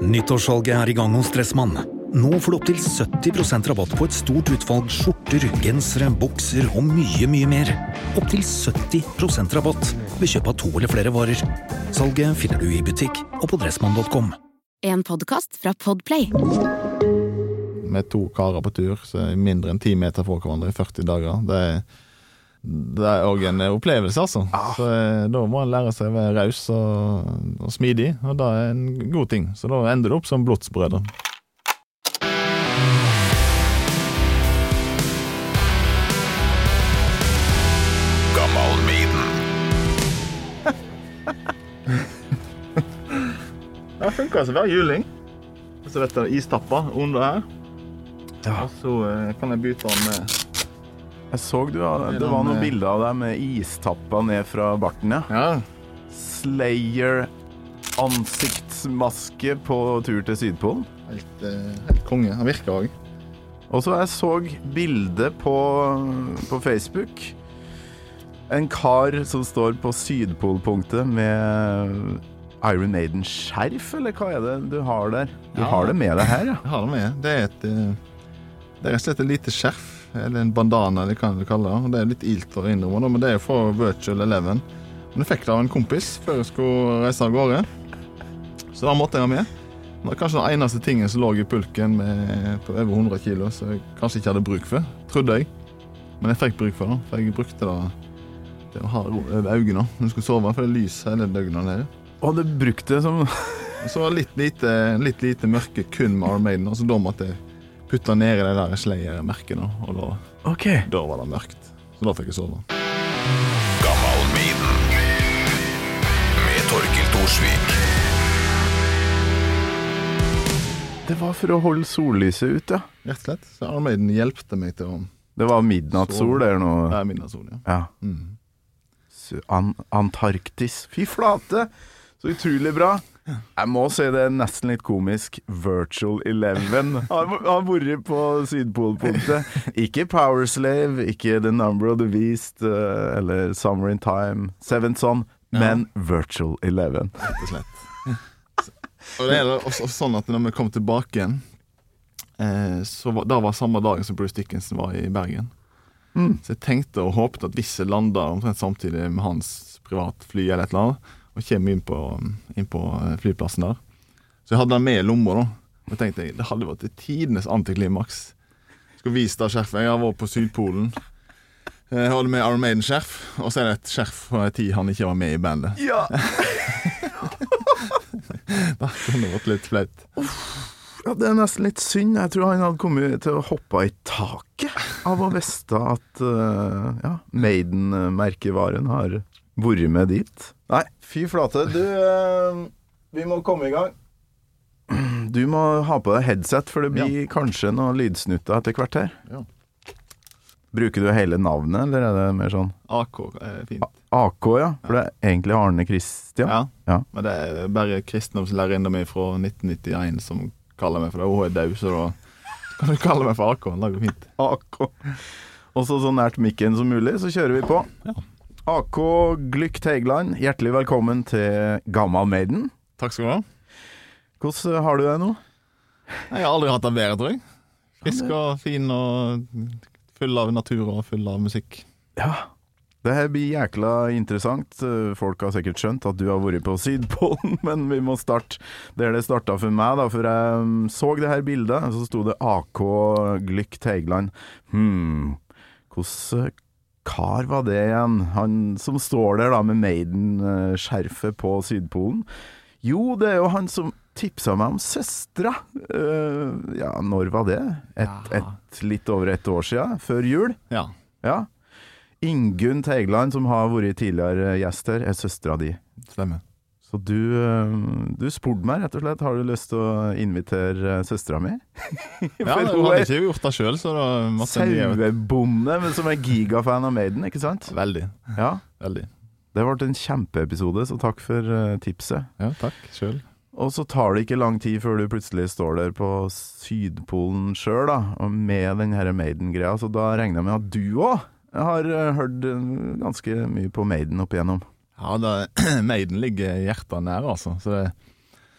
Nyttårssalget I gang hos Dressmann. Nå får du opp til 70% rabatt på et stort utvalg skjorter, gensere, bukser og mye, mye mer. Opp til 70% rabatt ved kjøp av 2 eller flere varer. Salget finner du I butikk og på dressmann.com. En podcast fra Podplay. Med 2 karer på tur, så mindre enn 10 meter fra hverandre I 40 dager. Det også en opplevelse, altså. Så da må man lære seg å være raus og smidig, og det en god ting. Så da ender det opp som blodsbrødre. Gammal Maiden. Det funker altså hver juling. Så dette istapper under her. Ja. Og så kan jeg bytte den med... Jeg så det var noen bilder av deg med istappa ned fra barten, Ja. Slayer ansiktsmaske på tur til Sydpolen. Helt konge, han virker også. Og så jeg så bilde på Facebook. En kar som står på Sydpolpunktet med Iron Maiden skjerf, eller hva det du har der? Du har det med deg her, ja? Jeg har det med. Det rett og slett et lite skjerf, eller en bandana, eller hva du kaller det. Og det litt ilt å innrømme, men det fra Virtual Eleven. Men jeg fikk det av en kompis før jeg skulle reise av gårde. Så da måtte jeg ha med. Det var kanskje den eneste tingen som lå I pulken på over 100 kilo, så jeg kanskje ikke hadde bruk for, trodde jeg. Men jeg fikk bruk for det, for jeg brukte det til å ha over øynene når jeg skulle sove, for det lyser hele døgnet der. Og du brukte det som... Så litt lite mørke kun med Iron Maiden, og så da måtte jeg putte ned I det der Slayer-merkene, og da var det mørkt. Så da fikk jeg sove. Gammal Maiden. Med Torkild Thorsvik. Det var for å holde sollyset ut, ja. Rett og slett. Så Iron Maiden hjelpte meg til å... Det var midnattssol, det nå. Det midnattssol, ja. Ja. Antarktis. Fy flate! Så utrolig bra. Jeg må si det nesten litt komisk. Virtual Eleven har vært på Sydpolpunktet. Ikke Power Slave, ikke The Number of the Beast, eller Summer in Time, Seventh Son, men Virtual Eleven. Rett og slett. Og det også sånn at når vi kom tilbake igjen, da var samme dagen som Bruce Dickinson var I Bergen. Så jeg tenkte og håpet at hvis jeg landet omtrent samtidig med hans privatfly eller et eller annet, og kom inn på flyplassen der. Så jeg hadde den med I lomma da. Og jeg tenkte, det hadde vært tidenes antiklimaks. Jeg skulle vise det skjerfet. Jeg var på Sydpolen. Jeg hadde med Iron Maiden-skjerf, og så det et skjerf fra en tid han ikke var med I bandet. Ja! Det kunne vært litt flaut. Ja, det nesten litt synd. Jeg tror han hadde kommet til å hoppe I taket av å vite at Maiden-merkevaren har vært med dit. Nei, fy flate. Vi må komme I gang. Du må ha på deg headset, for det blir kanskje noen lydsnutter etter hvert her. Ja. Bruker du hele navnet, eller det mer sånn? AK fint. AK, ja. For det egentlig Arne Christian. Ja. Men det bare kristendomslærerinna mi fra 1991 som kaller meg for det. Hun død, så da kan du kalle meg for AK. Det går fint. AK. Og så nært mikken som mulig, så kjører vi på. Ja. AK Glück Teigland, hjertelig velkommen til Gammal Maiden. Takk skal du ha. Hvordan har du det nå? Jeg har aldri hatt det bedre, tror jeg. Frisk og fin og full av natur og full av musikk. Ja, det her blir jækla interessant. Folk har sikkert skjønt at du har vært på Sydpolen, men vi må starte der det startet for meg da, for jeg så det her bildet, så sto det AK Glück Teigland. Hvordan kar var det igjen? Han som står der da med Maiden-skjerfet på Sydpolen. Jo, det jo han som tipset meg om søstra. Når var det? Litt over 1 år siden, før jul. Ja. Ingunn Teigland, som har vært tidligere gjest her, søstra di. Stemmer. Så du spurte meg rett og slett, har du lyst til å invitere søstra mi? Ja, du hadde ikke gjort det selv, så da måtte jeg Sauebonde, men som gigafan av Maiden, ikke sant? Veldig. Ja. Veldig. Det ble en kjempeepisode, så takk for tipset. Ja, takk, selv. Og så tar det ikke lang tid før du plutselig står der på Sydpolen selv da, og med den her Maiden-greia, så da regner jeg med at du også har hørt ganske mye på Maiden opp igjennom. Ja, Maiden ligger hjertet nær, altså. Så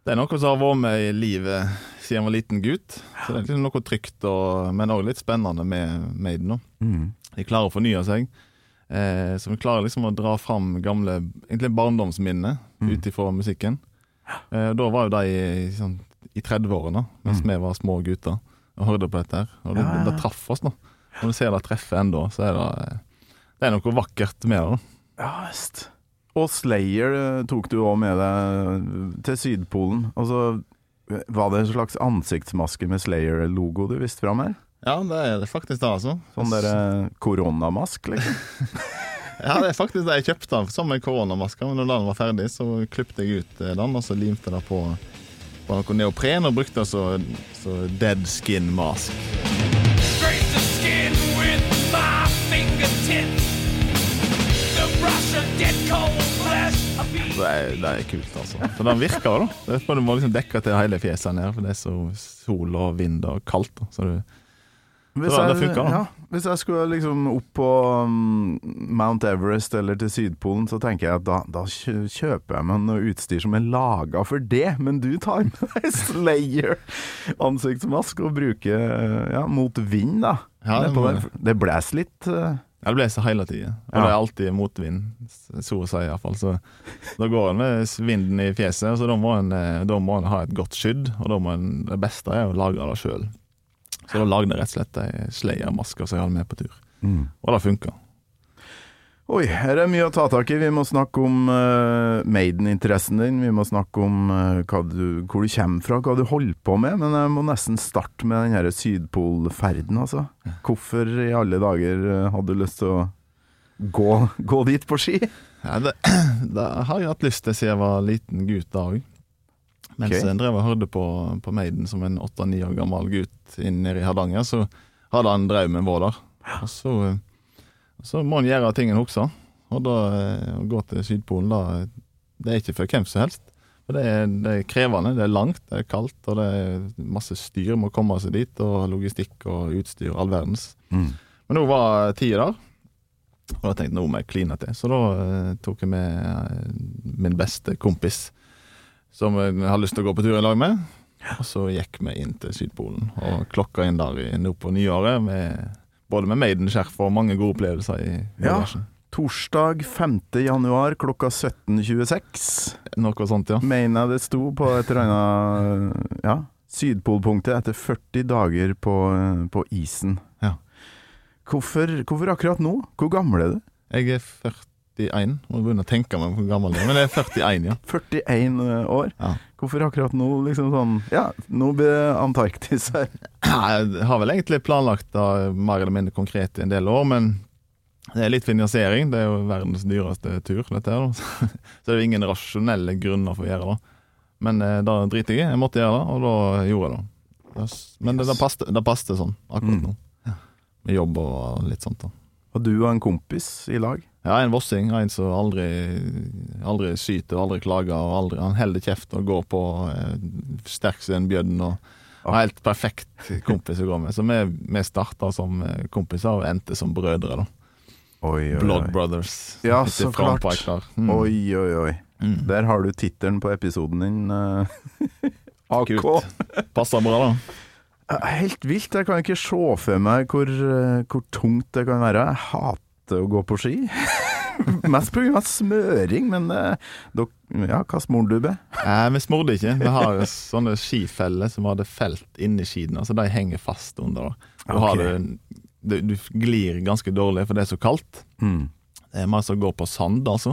Det noe som har vært med i livet siden jeg var liten gutt. Så det liksom noe trygt, men også litt spennende med Maiden nå. De klarer å fornye seg. Så vi klarer liksom å dra fram gamle, egentlig barndomsminner ut ifra musikken. Da var jo de i 30-årene, mens vi var små gutter og hørte på dette her. Og det traff oss da. Når du ser det treffer enda, så det noe vakkert med det. Ja, just. Og Slayer tok du også med deg til Sydpolen. Altså, var det en slags ansiktsmaske med Slayer-logo du visste frem her? Ja, det faktisk det, altså. Sånn der koronamask, liksom. Ja, det faktisk det jeg kjøpte som en koronamaske. Men når den var ferdig, så klippte jeg ut den, og så limte det på noe neopren, og brukte så dead skin mask. Scrape the skin with my fingertips. The brush of dead cold flesh. Det kult, altså. For den virker da. Du må liksom dekke til hele fjeset her, for det så sol og vind og kaldt da. Så det funker da. Ja, hvis jeg skulle liksom opp på Mount Everest eller til Sydpolen, så tenker jeg at da kjøper jeg meg noe utstyr som laget for det. Men du tar med deg Slayer ansiktsmask og bruker mot vind da. Ja, det blæser litt. Ja, det blæser hele tiden. Og det alltid motvind, så å si i hvert fall. Så da går en med vinden i fjeset, så da må en ha et godt skydd, og det beste å lagre det selv. Så da lagde jeg rett og slett en Slayer-masker som jeg hadde med på tur. Og det funker. Oi, her mye å ta tak i. Vi må snakke om Maiden-interessen din. Vi må snakke om hvor du kommer fra, hva du holder på med. Men jeg må nesten starte med den her Sydpolferden, altså. Hvorfor i alle dager hadde du lyst til å gå dit på ski? Ja, det har jeg hatt lyst til siden jeg var liten gutt da også. Mens jeg drev og hørte på Maiden som en 8-9 år gammel gutt nede i Hardanger, så hadde han drømmen vår der. Og så må han gjøre tingen også. Og da å gå til Sydpolen, det er ikke for hvem som helst. For det er krevende, det er langt, det er kaldt, og det er masse styr med å komme seg dit, og logistikk og utstyr og all verdens. Men nå var tiden der, og da tenkte jeg, nå må jeg kline til. Så da tok jeg med min beste kompis, som jeg hadde lyst til å gå på tur i lag med. Og så gikk vi inn til Sydpolen og klokka inn der nå på nyåret både med Maiden-skjerf og mange gode opplevelser i bagasjen. Torsdag 5. januar klokka 17.26. Noe sånt, ja. Mener jeg det sto på et eller annet Sydpolpunktet etter 40 dager på isen. Ja. Hvorfor akkurat nå? Hvor gammel er du? Jeg er 41, må begynne å tenke meg hvor gammel jeg er, men jeg er 41, ja. 41 år? Ja. Hvorfor akkurat nå, liksom sånn, nå blir Antarktis her. Jeg har vel egentlig planlagt det mer eller mindre konkret i en del år, men det er litt finansiering, det er jo verdens dyreste tur, dette her, så det er jo ingen rasjonelle grunner for å gjøre det. Men da driter jeg måtte gjøre det, og da gjorde jeg det. Men det passte sånn, akkurat nå. Med jobb og litt sånt da. Og du og en kompis i lag? Ja, en vossing, en som aldri skyter, aldri klager, og han holder kjeft og går på sterk som en bjødden, og helt perfekt kompis å gå med. Så vi startet som kompiser og endte som brødre da. Oi. Blood Brothers. Ja, så klart. Oi. Der har du titelen på episoden din. AK. Passer bra da. Helt vilt, jeg kan ikke se for meg hvor tungt det kan være. Jeg hater å gå på ski. Mest på grunn av smøring, men hva smorde du med? Vi smorde ikke. Vi har sånne skifeller som hadde felt inni skidene, så de henger fast under. Du glir ganske dårlig, for det er så kaldt. Det er masse å gå på sand, altså.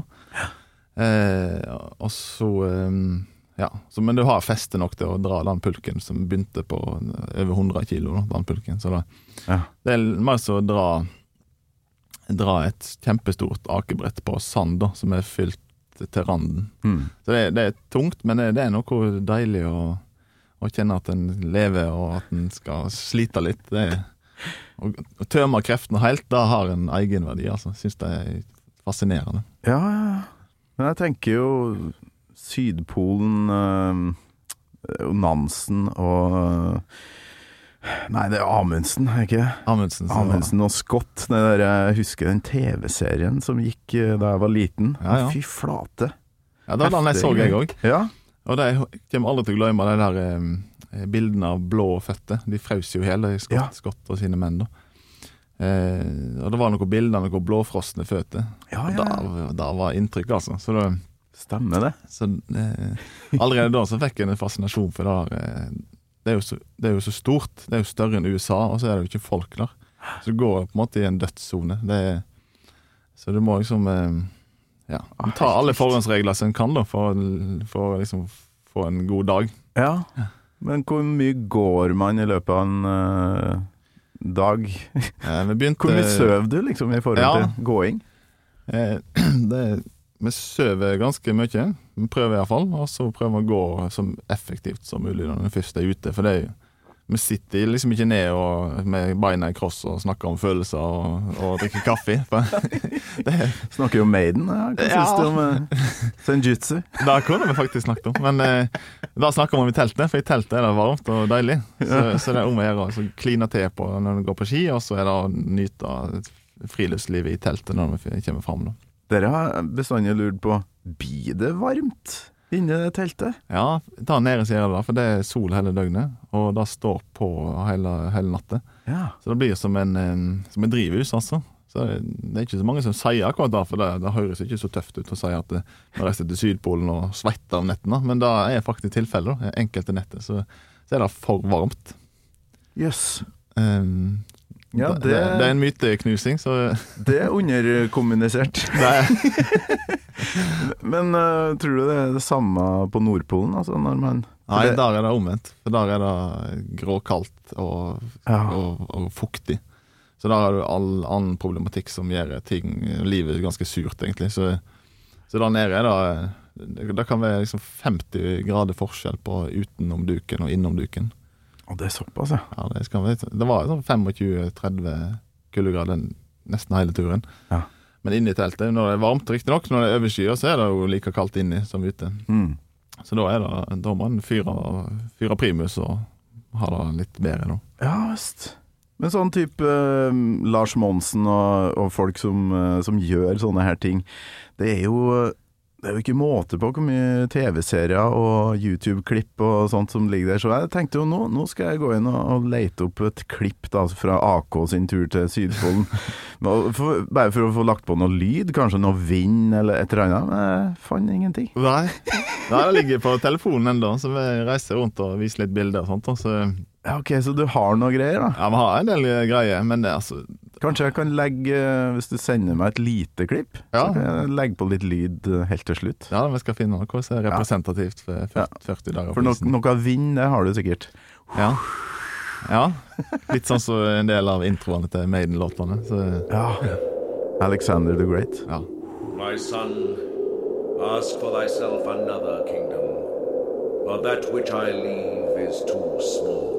Og så... men du har feste nok til å dra den pulken som begynte på over 100 kilo, den pulken. Så det er mer så å dra et kjempestort akebrett på sand da, som er fylt til randen. Så det er tungt, men det er noe deilig å kjenne at en lever og at en skal slite litt. Å tømme kreftene helt, da har en egenverdi, altså. Synes det er fascinerende. Ja, men jeg tenker jo Sydpolen og Nansen og nei, det er Amundsen, ikke? Amundsen og Scott. Jeg husker den TV-serien som gikk da jeg var liten. Ja. Fy flate. Ja, det var den jeg så jeg også. Ja. Og det kommer aldri til å glemme de der bildene av blå føtter. De frøs jo hele Scott og sine menn da. Og det var noen bilder av noen blåfrostne føtter. Ja. Da var inntrykk, altså. Så det, Stemmer det. så, allerede da så fikk jeg en fascinasjon for det der. Det er jo så stort. Det er jo større enn USA, og så er det jo ikke folk der. Så det går på en måte i en dødszone. Så du må liksom ta alle forhåndsregler som en kan da, for å liksom få en god dag. Ja, men hvor mye går man i løpet av en dag? Hvor mye søv du liksom i forhold til gåing? Vi søver ganske mye. Vi prøver i hvert fall, og så prøver vi å gå så effektivt som mulig når den første er ute, for det er jo vi sitter liksom ikke ned med beina i kross og snakker om følelser og drikker kaffe. Snakker jo om Maiden, hva synes du om Senjutsu? Det kunne vi faktisk snakket om, men da snakker vi om i teltet, for i teltet er det varmt og deilig. Så det er om å gjøre å kline til på når du går på ski, og så er det å nyte friluftslivet i teltet når vi kommer frem. Da. Dere har bestandig lurt på, blir det varmt inne i teltet? Ja, da nede sier det da, for det er sol hele døgnet, og det står på hele natten. Ja. Så det blir som en drivhus, altså. Så det er ikke så mange som sier akkurat det, for det høres ikke så tøft ut å si at vi reiser til Sydpolen og svetter om nettene, men det er faktisk tilfeller, enkelte netter, så er det for varmt. Yes. Ja, det er en myteknusing, så det er underkommunisert. Men tror du det er det samme på Nordpolen? Altså, når man nei, der er det omvendt. For der er det gråkaldt og fuktig. Så der har du all annen problematikk som gjør livet ganske surt, egentlig. Så der nede er det kan være liksom 50 grader forskjell på utenom duken og innom duken. Og det er såpass, ja. Ja, det var sånn 25-30 kuldegrader nesten hele turen. Ja. Men inne i teltet, når det er varmt, riktig nok, når det er overskyet, så er det jo like kaldt inne som ute. Så da må man fyre primus og ha det litt bedre da. Ja, visst. Men sånn type Lars Monsen og folk som gjør sånne her ting, det er jo ikke måte på hvor mye TV-serier og YouTube-klipp og sånt som ligger der. Så jeg tenkte jo nå skal jeg gå inn og lete opp et klipp da, fra AK sin tur til Sydpolen. Bare for å få lagt på noe lyd, kanskje noe vind eller et eller annet. Men jeg fant ingenting. Nei, det ligger på telefonen enda, så vi reiser rundt og viser litt bilder og sånt. Så ja, ok, så du har noe greier da? Ja, vi har en del greier, men det er altså... Kanskje jeg kan legge, hvis du sender meg et lite klipp, så kan jeg legge på litt lyd helt til slutt. Ja, vi skal finne noe som er representativt for 40 dager. For noe vind, det har du sikkert. Ja, litt sånn som en del av introene til Maiden-låtene. Ja, Alexander the Great. Ja. My son, ask for thyself another kingdom, for that which I leave is too small.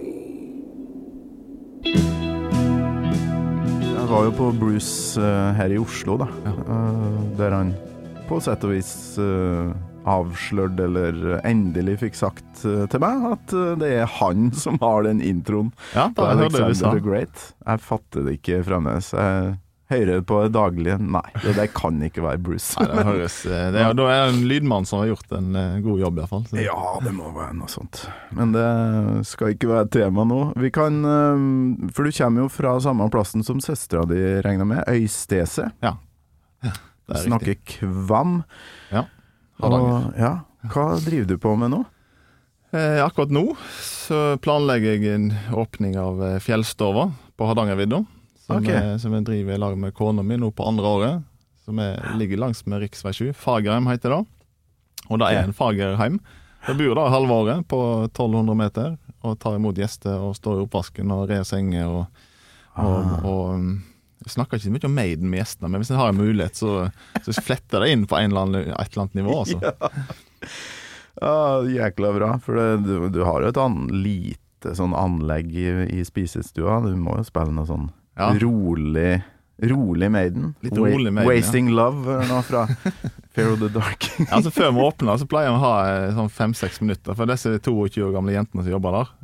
Jeg var jo på Bruce her i Oslo da, der han på sett og vis avslørte eller endelig fikk sagt til meg at det er han som har den introen på Alexander the Great. Jeg fatter det ikke fremdeles. Jeg hører på det daglige. Nei, det kan ikke være Bruce. Nei, det høres. Da er det en lydmann som har gjort en god jobb i hvert fall. Så. Ja, det må være noe sånt. Men det skal ikke være tema nå. Vi kan, for du kommer jo fra samme plassen som søstera di regner med, Øystese. Ja, det er snakker riktig. Kvam. Ja, hva driver du på med nå? Akkurat nå så planlegger jeg en åpning av Fjellstova på Hardangervidda. Som jeg driver i lag med kona mi nå på andre året, som ligger langs med Riksvei 7. Fagerheim heter det. Og det er en Fagerheim. Jeg bor da halve året på 1200 meter, og tar imot gjester og står i oppvasken og rer senger og jeg snakker ikke så mye om Maiden med gjestene, men hvis jeg har en mulighet, så fletter det inn på et eller annet nivå. Altså. Ja, jækla bra, for du har jo et lite sånn anlegg i spisestua. Du må jo spille noe sånn rolig Maiden. Litt rolig Maiden, Wasting Love nå fra Fear of the Dark. Altså før vi åpner så pleier vi å ha sånn 5-6 minutter, for disse 22 år gamle jentene som jobber der,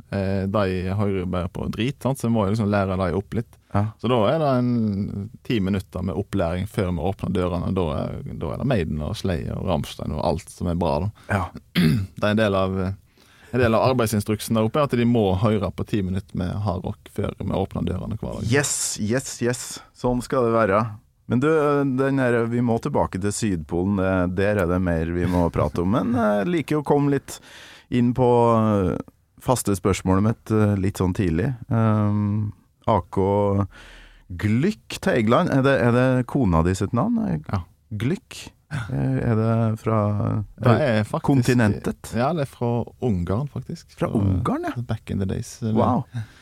de hører bare på drit, sant? Så jeg må jo liksom lære de opp litt. Ja. Så da det 10 minutter med opplæring før vi åpner dørene. Da det Maiden og Slayer og Rammstein og alt som er bra. Da. Ja. Det en del av arbeidsinstruksen der oppe, at de må høre på 10 minutter med hardrock før vi åpner dørene hver dag. Yes. Sånn skal det være. Men du, vi må tilbake til Sydpolen. Der det mer vi må prate om. Men jeg liker å komme litt inn på faste spørsmålet mitt litt sånn tidlig. AK Glück Teigland, er det kona di sitt navn? Ja. Glück? Er det fra Det faktisk, kontinentet? Ja, det fra Ungarn faktisk. Fra Ungarn, ja. Back in the days. Wow.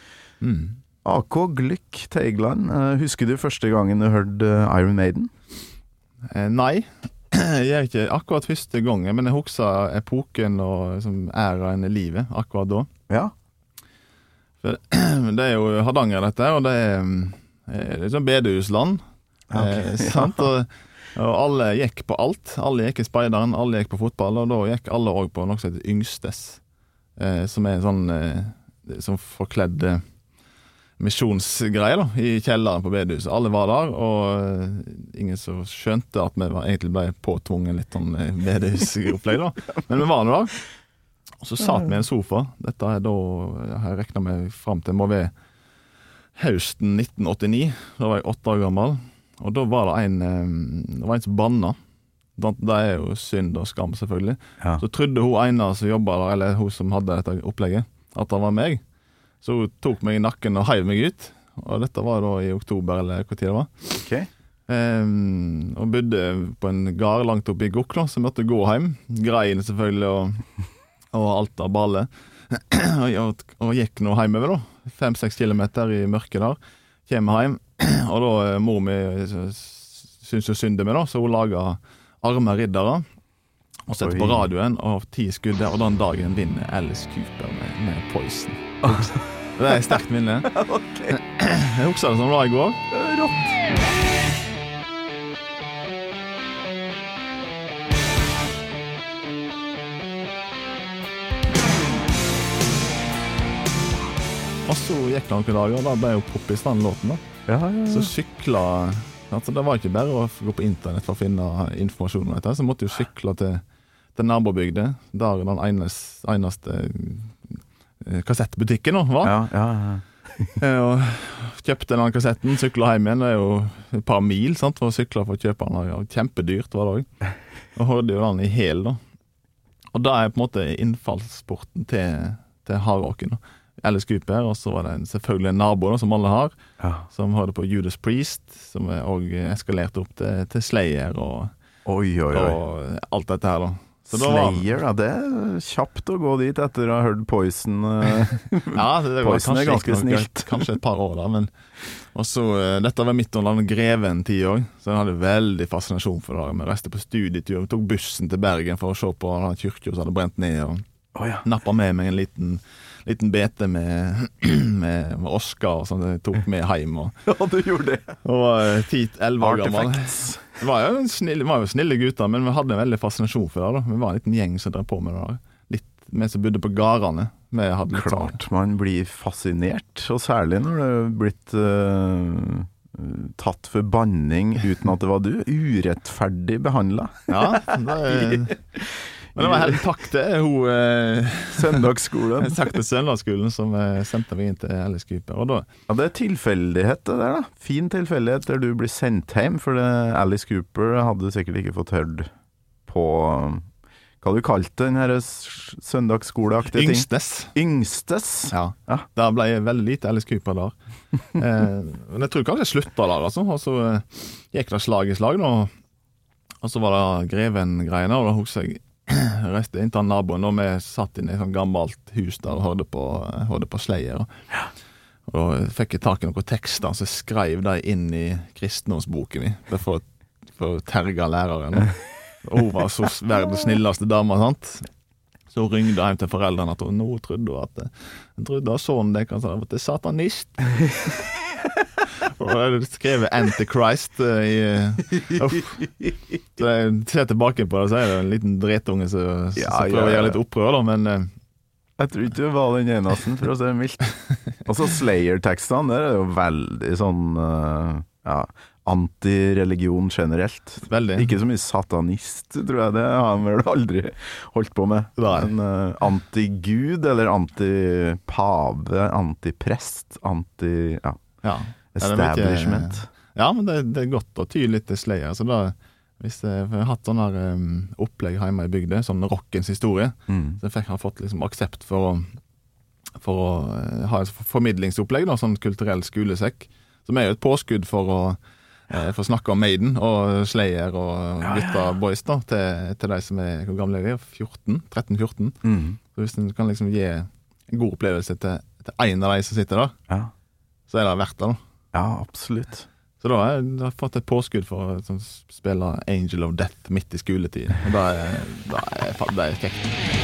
AK Glück Teigland, husker du første gangen du hørte Iron Maiden? Nei, jeg gjør ikke akkurat første gangen, men jeg husker epoken og æraen i livet akkurat da. Ja. For det jo Hardanger dette, og det liksom bedehusland, sant? Og alle gikk på alt. Alle gikk i speideren, alle gikk på fotball, og da gikk alle også på noe som heter Yngstes, som en sånn som forkledde misjonsgreier da, i kjelleren på bedehuset. Alle var der, og ingen så skjønte at vi egentlig ble påtvunget litt sånn bedehusopplegg da. Men vi var der. Og så satt vi i en sofa. Dette da, jeg har regnet meg frem til, må være høsten 1989. Da var jeg 8 år gammel. Og da var det en som banna. Det jo synd og skam selvfølgelig. Ja. Så trodde hun ene som jobbet der, eller hun som hadde dette opplegget, at det var meg. Så hun tok meg i nakken og heiv meg ut. Og dette var da i oktober, eller hva tid det var. Ok. Og bodde på en gard langt oppe i Gokla, så måtte gå hjem. Greien selvfølgelig, og alt av balle. og gikk nå hjemover da. 5-6 kilometer i mørket der. Kjem hjem, og da mor mi synes jo synd med da, så hun laget arme riddere. Og setter på radioen, og 10 skudd der, og den dagen vinner Alice Cooper med Poison. Det sterkt minne. Okay. Jeg husker det som det var i går. Rått. Og så gikk det noen dager, og da ble jo poppis den låten da. Ja. Så sykla, altså det var ikke bare å gå på internett for å finne informasjon om dette, så måtte jo sykle til nabobygdet, der den eneste kassettbutikken nå var. Ja. Og kjøpte den kassetten, syklet hjem igjen, det jo et par mil, sant, for å sykle for å kjøpe den, og kjempedyrt var det også. Og hørte jo den i hel da. Og da på en måte innfallsporten til hardrocken da. Alice Cooper, og så var det selvfølgelig en nabo da, som alle har, som hørte på Judas Priest, som også eskalerte opp til Slayer og alt dette her da. Så Slayer, da, det kjapt å gå dit etter å ha hørt Poison. Ja, det var Poison kanskje ganske snilt. Kanskje et par år da, men også, dette var midt under den Greven-tid også, så jeg hadde veldig fascinasjon for det. Vi reiste på studietur, vi tok bussen til Bergen for å se på den kyrkja som hadde brent ned, og nappet med meg en liten bete med Oscar og sånn, jeg tok med hjem. Ja, du gjorde det. Og var 10-11 år gammel. Det var jo snille gutter, men vi hadde en veldig fascinasjon for det da. Vi var en liten gjeng som drev på med det da. Litt med som bodde på garene. Klart man blir fascinert, og særlig når det er blitt tatt for banning uten at det var du. Urettferdig behandlet. Ja, men det var helt takk til Søndagsskolen. Takk til Søndagsskolen som sendte meg inn til Alice Cooper. Og da, ja, det tilfeldighet det der da. Fin tilfeldighet der du blir sendt hjem, for Alice Cooper hadde sikkert ikke fått hørt på hva du kalte den her søndagsskoleaktige ting? Yngstes. Ja. Da ble jeg veldig lite Alice Cooper der. Men jeg tror kanskje jeg sluttet der, altså. Og så gikk det slag i slag, og så var det Greven-greiene, og da husker jeg reiste inn til naboen, og vi satt inn i et sånt gammelt hus der og hørte på Slayer. Og da fikk jeg tak i noen tekster, så skrev de inn i kristendomsboken min, for å terge læreren. Og hun var så verdens snilleste dame, sant? Så hun ringde hjem til foreldrene at hun nå trodde at sånn det kan være til satanist. Og jeg skrev Antichrist så jeg ser tilbake på det, så er det en liten dretunge som prøver å gjøre litt opprør da, men Jeg tror ikke du var den eneste, for å si det mildt. Og så Slayer-tekstene, der er jo veldig sånn antireligion generelt. Veldig. Ikke så mye satanist, tror jeg. Det har han vel aldri holdt på med. Men anti-gud, eller anti-pave, anti-prest, establishment. Ja, men det er godt å ty litt til Slayer. Så da, hvis jeg har hatt sånne opplegg hjemme i bygde, sånn rockens historie, så jeg har fått liksom aksept for å ha et formidlingsopplegg, da, sånn kulturell skolesekk, som er jo et påskudd for å snakke om Maiden og Slayer og gutta boys da, til de som er, hvor gamle er de? 13-14. Så hvis du kan liksom gi en god opplevelse til en av de som sitter der, så er det verdt det da. Ja, absolutt. Så da har jeg fått et påskudd for å spille Angel of Death midt i skoletid. Og det er kjekt.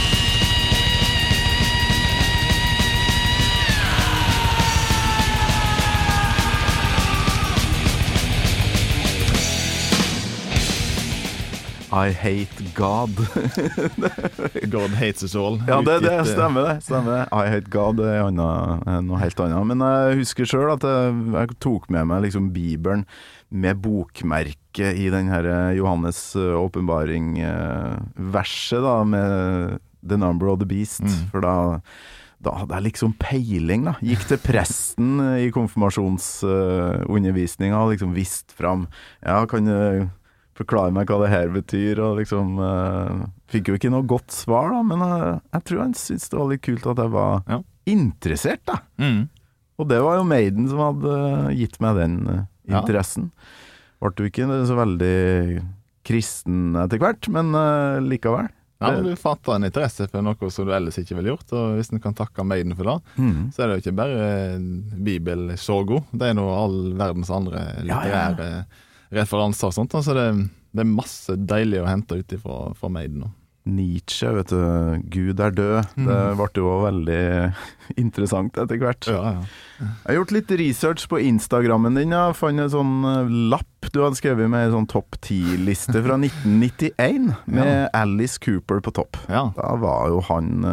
I hate God. God hates us all. Ja, det stemmer. I hate God er noe helt annet. Men jeg husker selv at jeg tok med meg liksom Bibelen med bokmerke i den her Johannes åpenbaring verset da, med The Number of the Beast. For da hadde jeg liksom peiling da. Gikk til presten i konfirmasjonsundervisningen og liksom visst fram. Ja, kan du forklare meg hva det her betyr, og liksom fikk jo ikke noe godt svar da, men jeg tror han syntes det var litt kult at jeg var interessert da. Og det var jo Maiden som hadde gitt meg den interessen. Ble jo ikke så veldig kristen etter hvert, men likevel. Ja, men du fatter en interesse for noe som du ellers ikke ville gjort, og hvis du kan takke Maiden for det, så er det jo ikke bare bibelsogo, det er noe all verdens andre litterære referanser og sånt, så det er masse deilig å hente ut fra Maiden. Nietzsche, vet du, Gud er død. Det ble jo veldig interessant etter hvert. Jeg har gjort litt research på Instagrammen din. Jeg fant en sånn lapp du hadde skrevet med en sånn topp 10-liste fra 1991, med Alice Cooper på topp. Da var jo han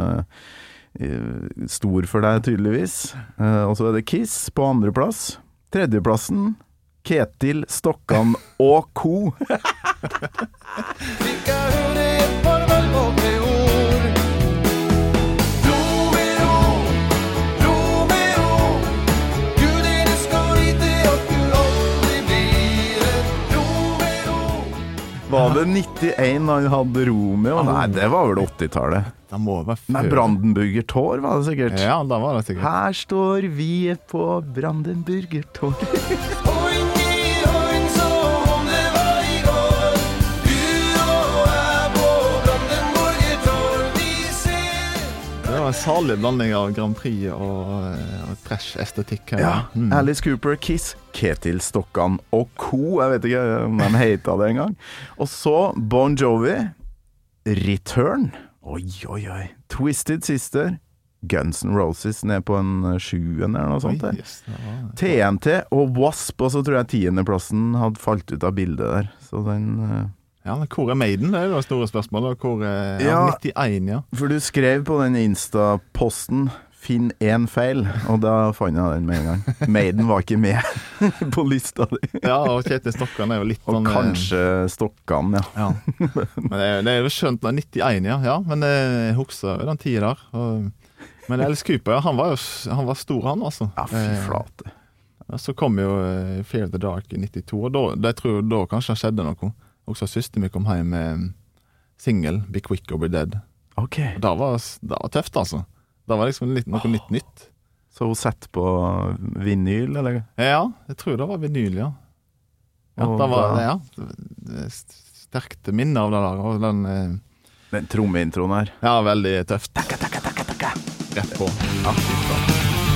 stor for deg tydeligvis. Og så er det Kiss på andreplass. Tredjeplassen Ketil Stokkan og Co. Fikk jeg høre et par velvalgte ord. Romeo, Gud du skal vite at du aldri blir et Romeo. Var det 91 han hadde Romeo? Nei, det var vel 80-tallet. Det må være før. Nei, Brandenburger Tor var det sikkert. Ja, da var det sikkert. Her står vi på Brandenburger Tor. En salig blanding av Grand Prix og trash-estetikk. Alice Cooper, Kiss, Ketil Stokkan og Co. Jeg vet ikke om de heter det en gang. Og så Bon Jovi, Return, Twisted Sister, Guns N' Roses ned på en 7 eller noe sånt der. TNT og Wasp, og så tror jeg 10. hadde falt ut av bildet der. Så den... Ja, men hvor er Maiden? Det er jo det store spørsmålet. Hvor er 91, For du skrev på den Insta-posten Finn en feil, og da fant jeg den med en gang. Maiden var ikke med på lista di. Ja, og Ketil Stokkan er jo litt og kanskje Stokkan, Men det er jo skjønt 91, men jeg husker den tiden der. Men Alice Cooper, han var stor han, altså. Ja, fy flate. Så kom jo Fear of the Dark i 92, og jeg tror da kanskje det skjedde noe. Også søster mi kom hjem med single Be Quick or Be Dead. Ok. Det var tøft, altså. Det var liksom noe nytt. Så hun sett på vinyl, eller? Ja, jeg tror det var vinyl, ja. Det var sterkt minne av det der. Og den trommeintroen her. Ja, veldig tøft. Takka. Rett på. Ja, fint da.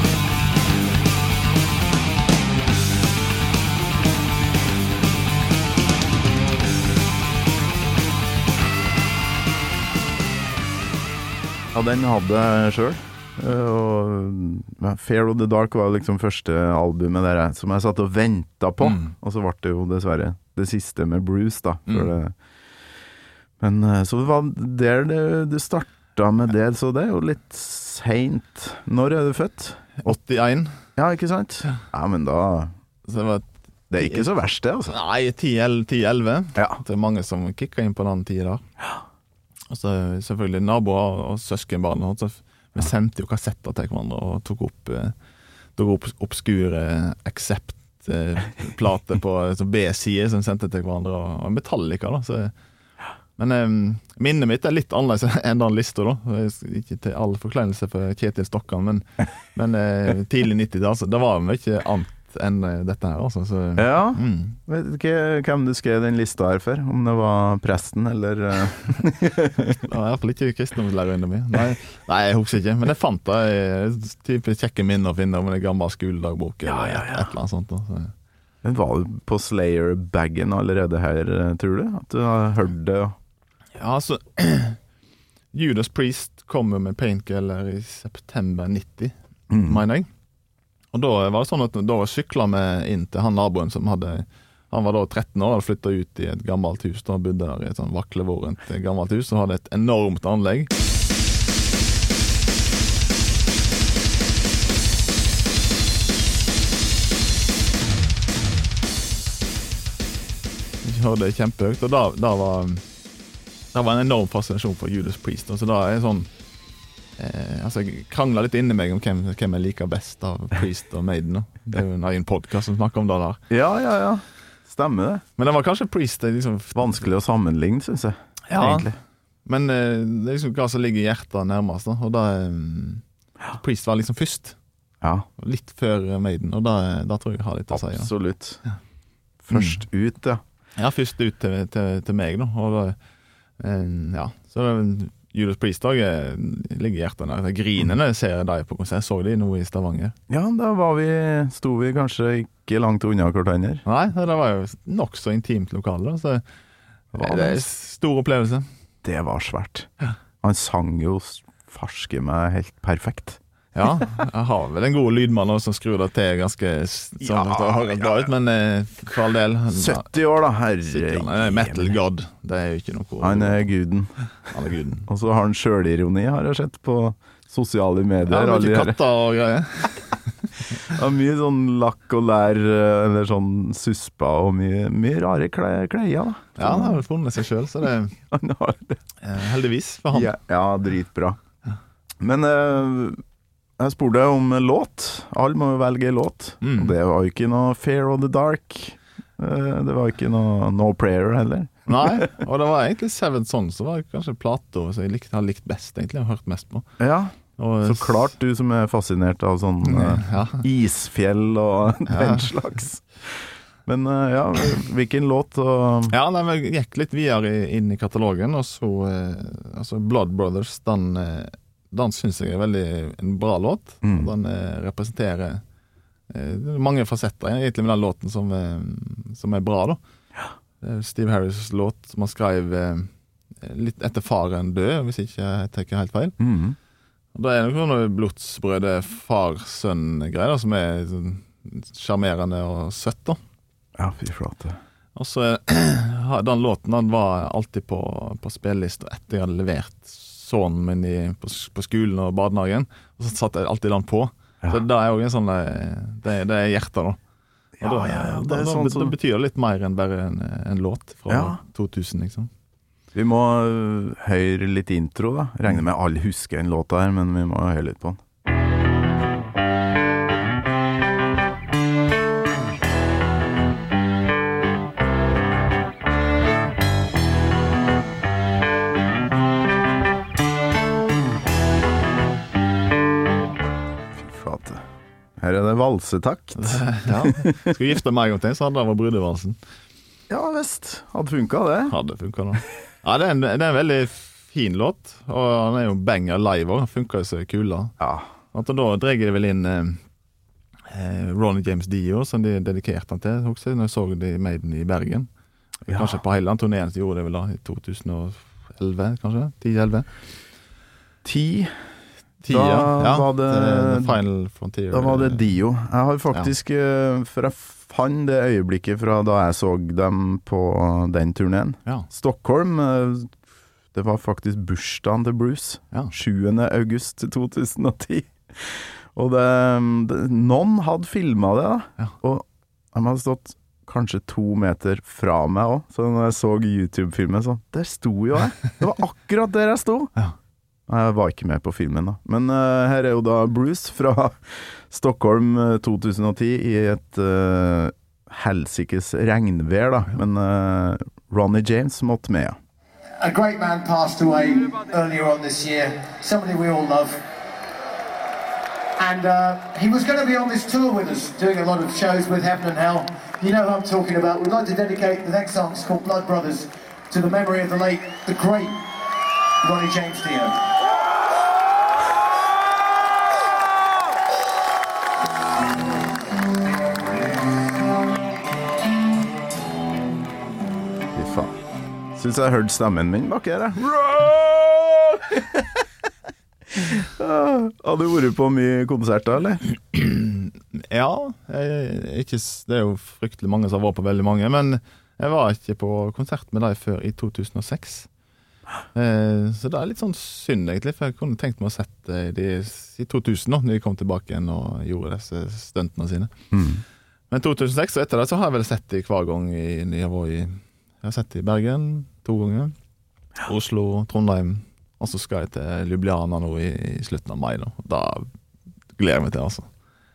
Ja, den hadde jeg selv. Og Fear of the Dark var liksom første albumet der som jeg satt og ventet på. Og så ble det jo dessverre det siste med Bruce da. Men så det var der det startet starta med det, så det er jo litt sent. Når er du født? 81. Ja, ikke sant? Ja, men da Så det var Det er ikke så verst det, altså. Nei, 10-11. Ja. Det er mange som kicka inn på den tiden der. Og så selvfølgelig naboer og søskenbarn. Og så vi sendte jo kassetter til hverandre og tok opp obskure Accept-plater på B-side som sendte til hverandre, og Metallica da. Så, men minnet mitt er litt annerledes enn den lista da. Ikke til all forkleinelse for Kjetil Stokkan, men tidlig 90-tall, så det var mye annet enn dette her altså, så, Ja, vet ikke hvem du skrev den lista her for, om det var presten eller det var i hvert fall ikke kristendomslærerinnen min. Nei, jeg husker ikke, men jeg fant det type kjekke minner å finne om en gammel skoledagbok eller et eller annet sånt da, så. Men var du på Slayer-baggen allerede her, tror du? At du har hørt det? Ja, altså Judas Priest kom jo med Painkiller i september 90, mener jeg. Og da var det sånn at da syklet vi inn til han naboen som han var da 13 år, hadde flyttet ut i et gammelt hus, da bodde der i et sånn vaklevårent gammelt hus, og hadde et enormt anlegg. Jeg hørte det kjempehøyt, og da var en enorm fascinasjon for Judas Priest, og så da er jeg sånn jeg krangler litt inni meg om hvem jeg liker best av Priest og Maiden. Det er jo en egen podcast som snakker om det der. Ja. Stemmer det. Men det var kanskje Priest liksom, vanskelig å sammenligne, synes jeg. Ja, egentlig. Men det er liksom hva som ligger i hjertet nærmest da. Og da Priest var liksom først. Ja. Litt før Maiden, og da tror jeg har litt å si. Absolutt. Ja. Først ut, ja. Ja, først ut til meg da. Og da, så det Judas Priest ligger i hjertet der. Grinene ser jeg deg på konsert. Jeg så de nå i Stavanger. Ja, da sto vi kanskje ikke langt unna hverandre. Nei, det var jo nok så intimt lokale. Så det er stor opplevelse. Det var svært. Han sang jo farske meg helt perfekt. Ja, jeg har vel en god lydmann som skrur det til ganske sånn at det høres bra ut, men for all del 70 år da, herre Metal God, det er jo ikke noe Han er guden. Og så har han selvironi, har jeg sett på sosiale medier. Ja, mye katter og greier. Ja, mye sånn lakk og lær, eller sånn suspa, og mye rare klær da. Ja, han har vel funnet seg selv, så det han har det. Heldigvis for han. Ja, dritbra. Men jeg spurte om låt. Alle må jo velge låt. Og det var jo ikke noe Fear of the Dark. Det var ikke noe No Prayer heller. Nei, og det var egentlig Seven Sons, det var kanskje Plato som jeg har likt best, egentlig, jeg har hørt mest på. Ja, så klart du som er fascinert av sånn isfjell og den slags. Men hvilken låt? Ja, vi gikk litt videre inn i katalogen, og så altså Blood Brothers, den synes jeg er veldig en bra låt. Den representerer mange fasetter egentlig med den låten som er bra da. Steve Harris låt som han skrev litt etter faren død, hvis ikke jeg tenker helt feil. Og da er det noen blodsbrøde far-sønn-greier som er sånn charmerende og søtt da. Ja, fy flate. Og så den låten den var alltid på spillelista etter jeg hadde levert sønnen min på skolen og badenagen, og så satt jeg alltid den på. Så det er jo en sånn det er hjertet da. Og det betyr litt mer enn bare en låt fra 2000 liksom. Vi må høre litt intro da. Regner med alle husker en låt her, men vi må høre litt på den. Her er det valsetakt. Ja, skal vi gifte meg en gang til, så hadde det vært brudevalsen. Ja, visst. Hadde funket det. Hadde funket da. Ja, det er en veldig fin låt, og han er jo banger live også. Han funker jo så kul da. Ja. Og da dreier de vel inn Ronny James Dio, som de dedikerte han til, også, når jeg så de Maiden i Bergen. Kanskje på hele turneen så gjorde det vel da, i 2011, kanskje? 10-11? 10. Var det Final Frontier. Da var det Dio. Jeg har faktisk for jeg fant det øyeblikket fra da jeg så dem på den turneen. Stockholm Det var faktisk bursdagen til Bruce. Ja. 7. august 2010. Og noen hadde filmet det da. Ja. Og de hadde stått kanskje 2 meter fra meg også. Så når jeg så YouTube-filmen så, der sto jo jeg. Det var akkurat der jeg sto. Ja. Jeg var ikke med på filmen da. Men her er jo da Bruce fra Stockholm 2010 i et helsikes regnvær da. Men Ronnie James måtte med. A great man passed away earlier on this year, somebody we all love. And he was going to be on this tour with us, doing a lot of shows with Heaven and Hell. You know who I'm talking about. We'd like to dedicate the next song, it's called Blood Brothers, to the memory of the late, the great Ronnie James Dio. Synes jeg hørte stemmen min bak her. Har du vært på mye konserter, eller? Ja, det er jo fryktelig mange som har vært på veldig mange, men jeg var ikke på konsert med deg før i 2006. Så det er litt sånn synd egentlig, for jeg kunne tenkt meg å sette de i 2000 når de kom tilbake igjen og gjorde disse stuntene sine. Men 2006, og etter det så har jeg vel sett de hver gang jeg har sett det i Bergen 2 ganger, Oslo, Trondheim, og så skal jeg til Ljubljana nå i slutten av mai. Da gleder jeg meg til, altså.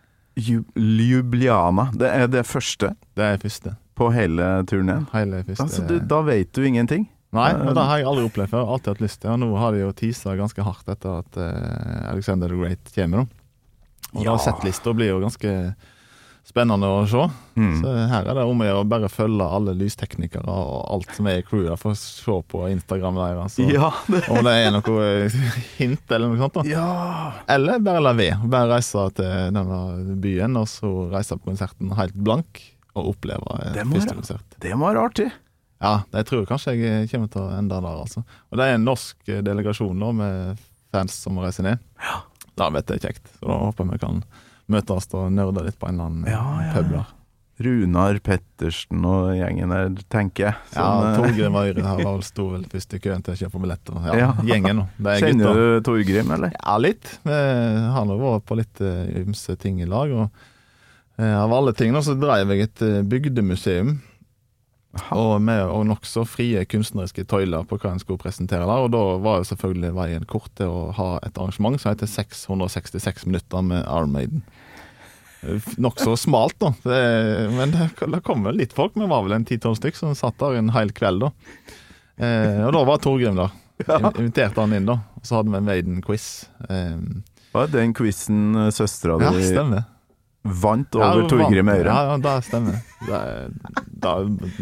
Ljubljana, det er det første? Det er første. På hele turneen? Hele første. Altså, da vet du ingenting? Nei, og det har jeg aldri opplevd før. Jeg har alltid hatt lyst til. Og nå har de jo teaset ganske hardt etter at Alexander the Great kommer. Og da settlista blir jo ganske spennende å se. Så her er det om å bare følge alle lysteknikere og alt som er i crewet for å se på Instagram der, altså. Om det er noe hint eller noe sånt da. Ja. Eller bare la være. Bare reise til denne byen og så reise på konserten helt blank og oppleve første konsert. Det må være artig. Ja, det tror jeg kanskje jeg kommer til å ende der, altså. Og det er en norsk delegasjon nå med fans som reiser ned. Ja. Da vet jeg kjekt. Så da håper vi kan møtes og nørde litt på en eller annen pub der. Runar Pettersen og gjengen der, tenker jeg. Ja, Torgrim Øyre har vel stod vel først i køen til å kjøpe billetter. Ja, gjengen nå. Kjenner du Torgrim, eller? Ja, litt. Han har vært på litt ymse ting i lag, og av alle ting nå så drev jeg et bygdemuseum, og nok så frie kunstneriske tøyler på hva en skulle presentere der, og da var jo selvfølgelig veien kort til å ha et arrangement som heter 666 minutter med Iron Maiden. Nok så smalt da, men det kom vel litt folk, men det var vel en 10-12 stykk som satt der en hel kveld da. Og da var Torgrim da, inviterte han inn da, og så hadde vi en Maiden-quiz. Var den quizen søstra di? Ja, stemmer. Vant over Torgrim Øyre. Ja, det stemmer. Det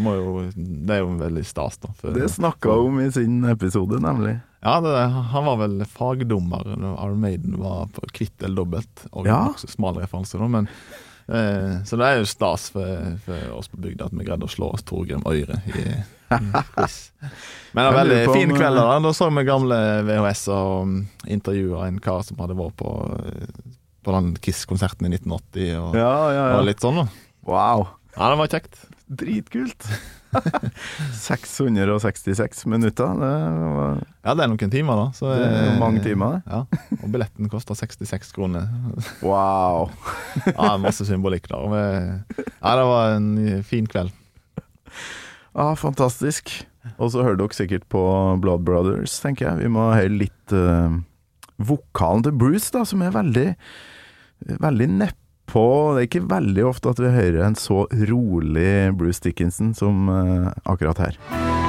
er jo veldig stas da. Det snakket om i sin episode, nemlig. Ja, han var vel fagdommer når Iron Maiden var på kvitt eller dobbelt, og også smal referanse da, men så det er jo stas for oss på bygda at vi greide å slå oss Torgrim Øyre i quiz. Men det var veldig fin kveld da så vi gamle VHS og intervjuet en kar som hadde vært på den Kiss-konserten i 1980 og litt sånn da. Wow. Ja, det var kjekt. Dritkult. 666 minutter. Ja, det er noen timer da. Så det er mange timer. Ja, og billetten kostet 66 kroner. Wow. Ja, masse symbolikk der. Ja, det var en fin kveld. Ja, fantastisk. Og så hører dere sikkert på Blood Brothers, tenker jeg. Vi må høre litt vokalen til Bruce da, som er veldig nedpå. Det er ikke veldig ofte at vi hører en så rolig Bruce Dickinson som akkurat her.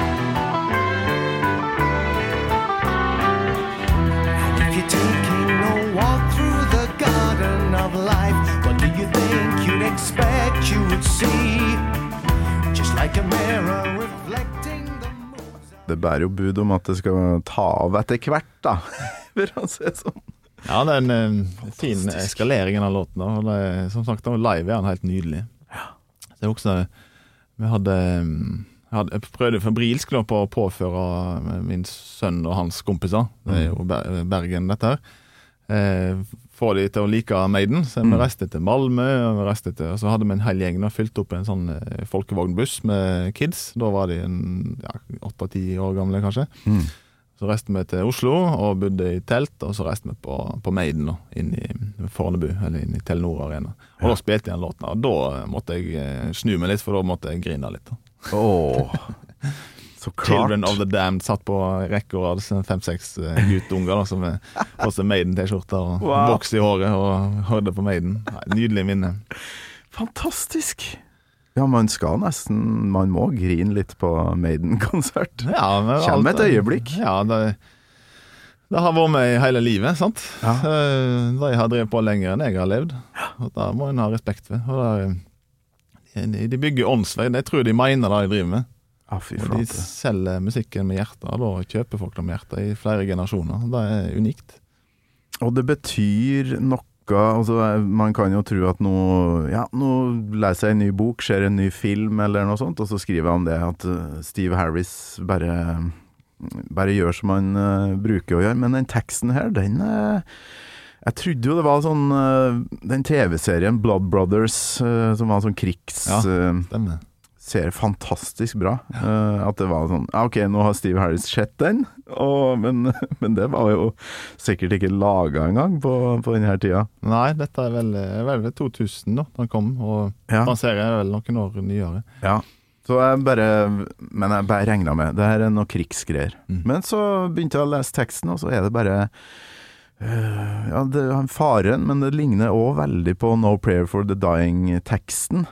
And if you're taking a walk through the garden of life, what do you think you'd expect you would see? Just like a mirror reflecting the moons. Det bærer jo bud om at det skal ta av etter hvert da. For å se sånn. Ja, det er en fin eskalering av låten da, og det, som sagt, live er han helt nydelig. Det er også, jeg prøvde febrilsk da på å påføre min sønn og hans kompiser, det er jo Bergen dette her, få de til å like Maiden, så vi reiste til Malmö, og så hadde vi en hel gjeng og fylt opp en sånn folkevognbuss med kids, da var de 8-10 år gamle kanskje. Så reiste vi til Oslo og bodde i telt, og så reiste vi på Maiden da, inn i Fornebu, eller inn i Telenor Arena. Og da spilte jeg en låt, og da måtte jeg snu meg litt, for da måtte jeg grine litt. Så klart. Children of the Damned satt på rekke og hadde 5-6 guttunger da, som også Maiden-t-skjorter og boks i håret og hørte på Maiden. Nei, nydelig minne. Fantastisk. Ja, man må grine litt på Maiden-konsert. Ja, Kjenn med et øyeblikk. Ja, det har vært med i hele livet, sant? Ja. De har drevet på lenger enn jeg har levd. Og da må en ha respekt for. Og de bygger åndsvei, jeg tror de mener det de driver med. Fy Og de flate. selger musikken med hjertet, og da kjøper folk det med hjertet i flere generasjoner. Det er unikt. Og det betyr noe, altså man kan jo tro at nå leser jeg en ny bok, ser en ny film eller noe sånt, og så skriver han det at Steve Harris bare gjør som han bruker å gjøre, men den teksten her, jeg trodde jo det var sånn, den TV-serien Blood Brothers, som var sånn Stemmer. ser fantastisk bra. At det var sånn, ok, nå har Steve Harris sett den, men det var jo sikkert ikke laget en gang på denne tida. Nei, dette er vel 2000 da den kom, og den serien er vel noen år nyere. Ja, så jeg bare regnet med, det her er noe krigsgreier. Men så begynte jeg å lese teksten, og så er det bare det er faren, men det ligner også veldig på No Prayer for the Dying-teksten,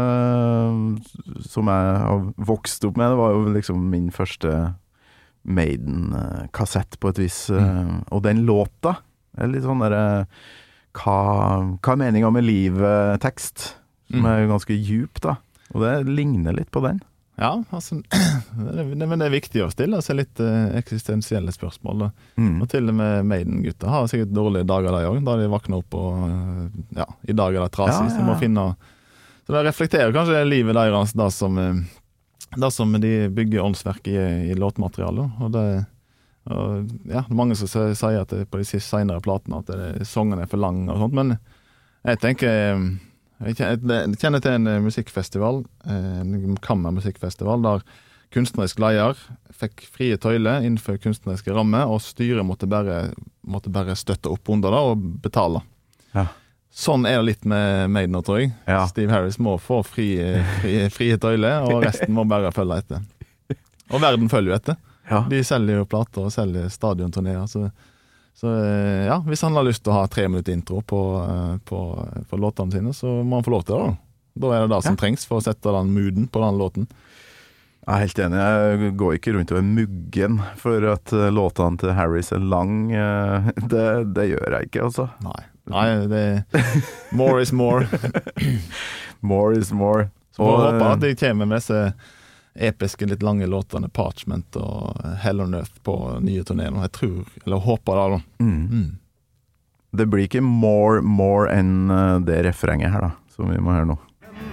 som jeg har vokst opp med. Det var jo liksom min første Maiden-kassett på et vis, og den låta er litt sånn der hva er meningen med livet-tekst, som er ganske djup da, og det ligner litt på den. Ja, altså, men det er viktig å stille seg litt eksistensielle spørsmål da. Og til og med Maiden-gutter har sikkert dårlige dager der også, da de vakner opp og i dag er det trasig, så de må finne, så det reflekterer kanskje livet deres da som de bygger åndsverk i låtmaterialet, og det mange som sier at det på de senere platene at sangene er for lange og sånt, men jeg tenker jeg kjenner til en musikkfestival, en kammermusikkfestival, der kunstnerisk leder fikk frie tøyler innenfor kunstneriske rammer, og styret måtte bare støtte opp under det og betale. Ja. Sånn er det litt med Maiden, tror jeg. Ja. Steve Harris må få frie tøyler, og resten må bare følge etter. Og verden følger jo etter. Ja. De selger jo plater og selger stadionturnéer, så hvis han har lyst til å ha 3 minutter intro på låtene sine, så må han få lov til det da. Da er det som trengs for å sette den mooden på den låten. Jeg er helt enig, jeg går ikke rundt og er muggen for at låtene til Harris er lang, det gjør jeg ikke altså. Nei, det more is more. More is more. Så får jeg håpe at de kommer med disse episke, litt lange låtene Parchment og Hell on Earth på nye turnéer. Jeg tror, eller håper det da. Det blir ikke more enn det refrenget her da, som vi må høre nå.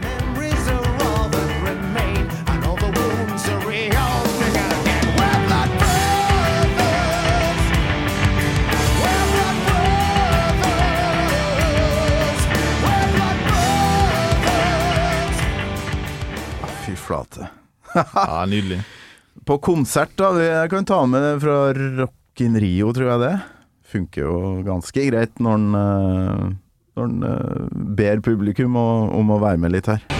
Fy flate. Ja, nydelig. På konsert da, jeg kan ta med det fra Rock in Rio, tror jeg det. Funker jo ganske greit når den ber publikum om å være med litt her.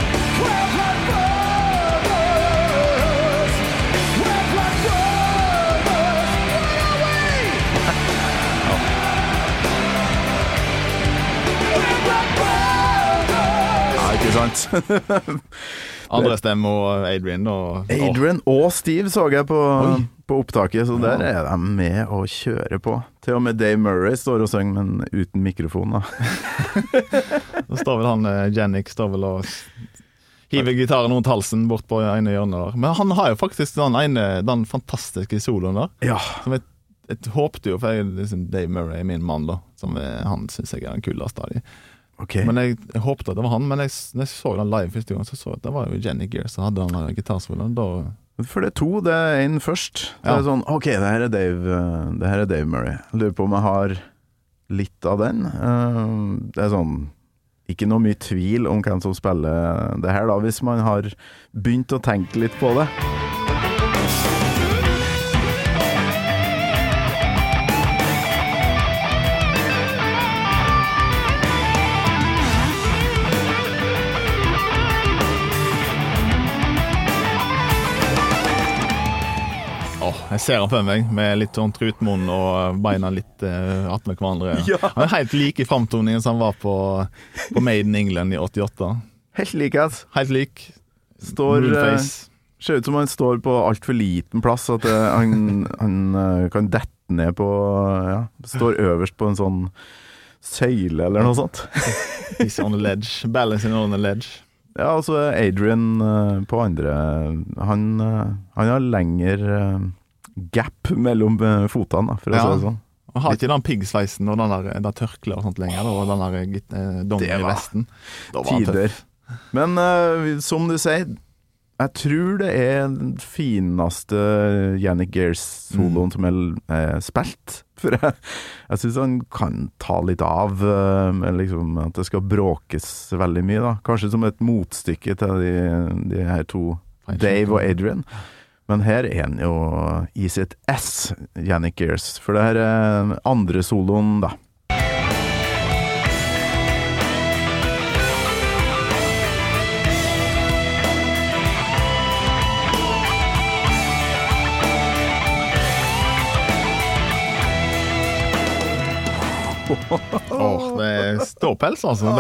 Ja, ikke sant? Andre stemme og Adrian og Steve så jeg på opptaket, så der er de med å kjøre på. Til og med Dave Murray står og synger, men uten mikrofon da. Da står vel han, Jannik, står vel og hiver gitaren rundt halsen bort på ene hjørnet der. Men han har jo faktisk den fantastiske soloen der. Ja. Som jeg håpte jo, for liksom, Dave Murray er min mann da, som han synes jeg er den kuleste av de. Okay. Men jeg håpte at det var han, men når jeg så den live første gang, så jeg at det var jo Jenny Gear som hadde den gitarsoloen. For det er 2, det er en først. Så det er sånn, ok, det her er Dave Murray. Jeg lurer på om jeg har litt av den. Det er sånn, ikke noe mye tvil om hvem som spiller det her da, hvis man har begynt å tenke litt på det. Jeg ser han på meg med litt sånn trutmunn og beina litt attmed hverandre. Ja. Han er helt lik i framtoningen som han var på Made in England i 88. Helt likhet. Helt lik. Står, Moonface. ser ut som han står på alt for liten plass, at han kan dette ned på, står øverst på en sånn søyle eller noe sånt. He's on the ledge. Balancing on the ledge. Ja, og så Adrian på andre, han har lengre gap mellom fotene, da, for å si det sånn. Han har ikke den piggsveisen og den der tørkle og sånt lenger, og den der dongen i vesten. Da var han Tider. tøff. Men som du sier, jeg tror det den fineste Yannick Gears-soloen som spilt. For jeg synes han kan ta litt av, liksom, at det skal bråkes veldig mye, da. Kanskje som et motstykke til de her to, Dave og Adrian. Men her han jo i sitt S, Yannick Gears. For det her andre soloen, da. Det er ståpels, altså.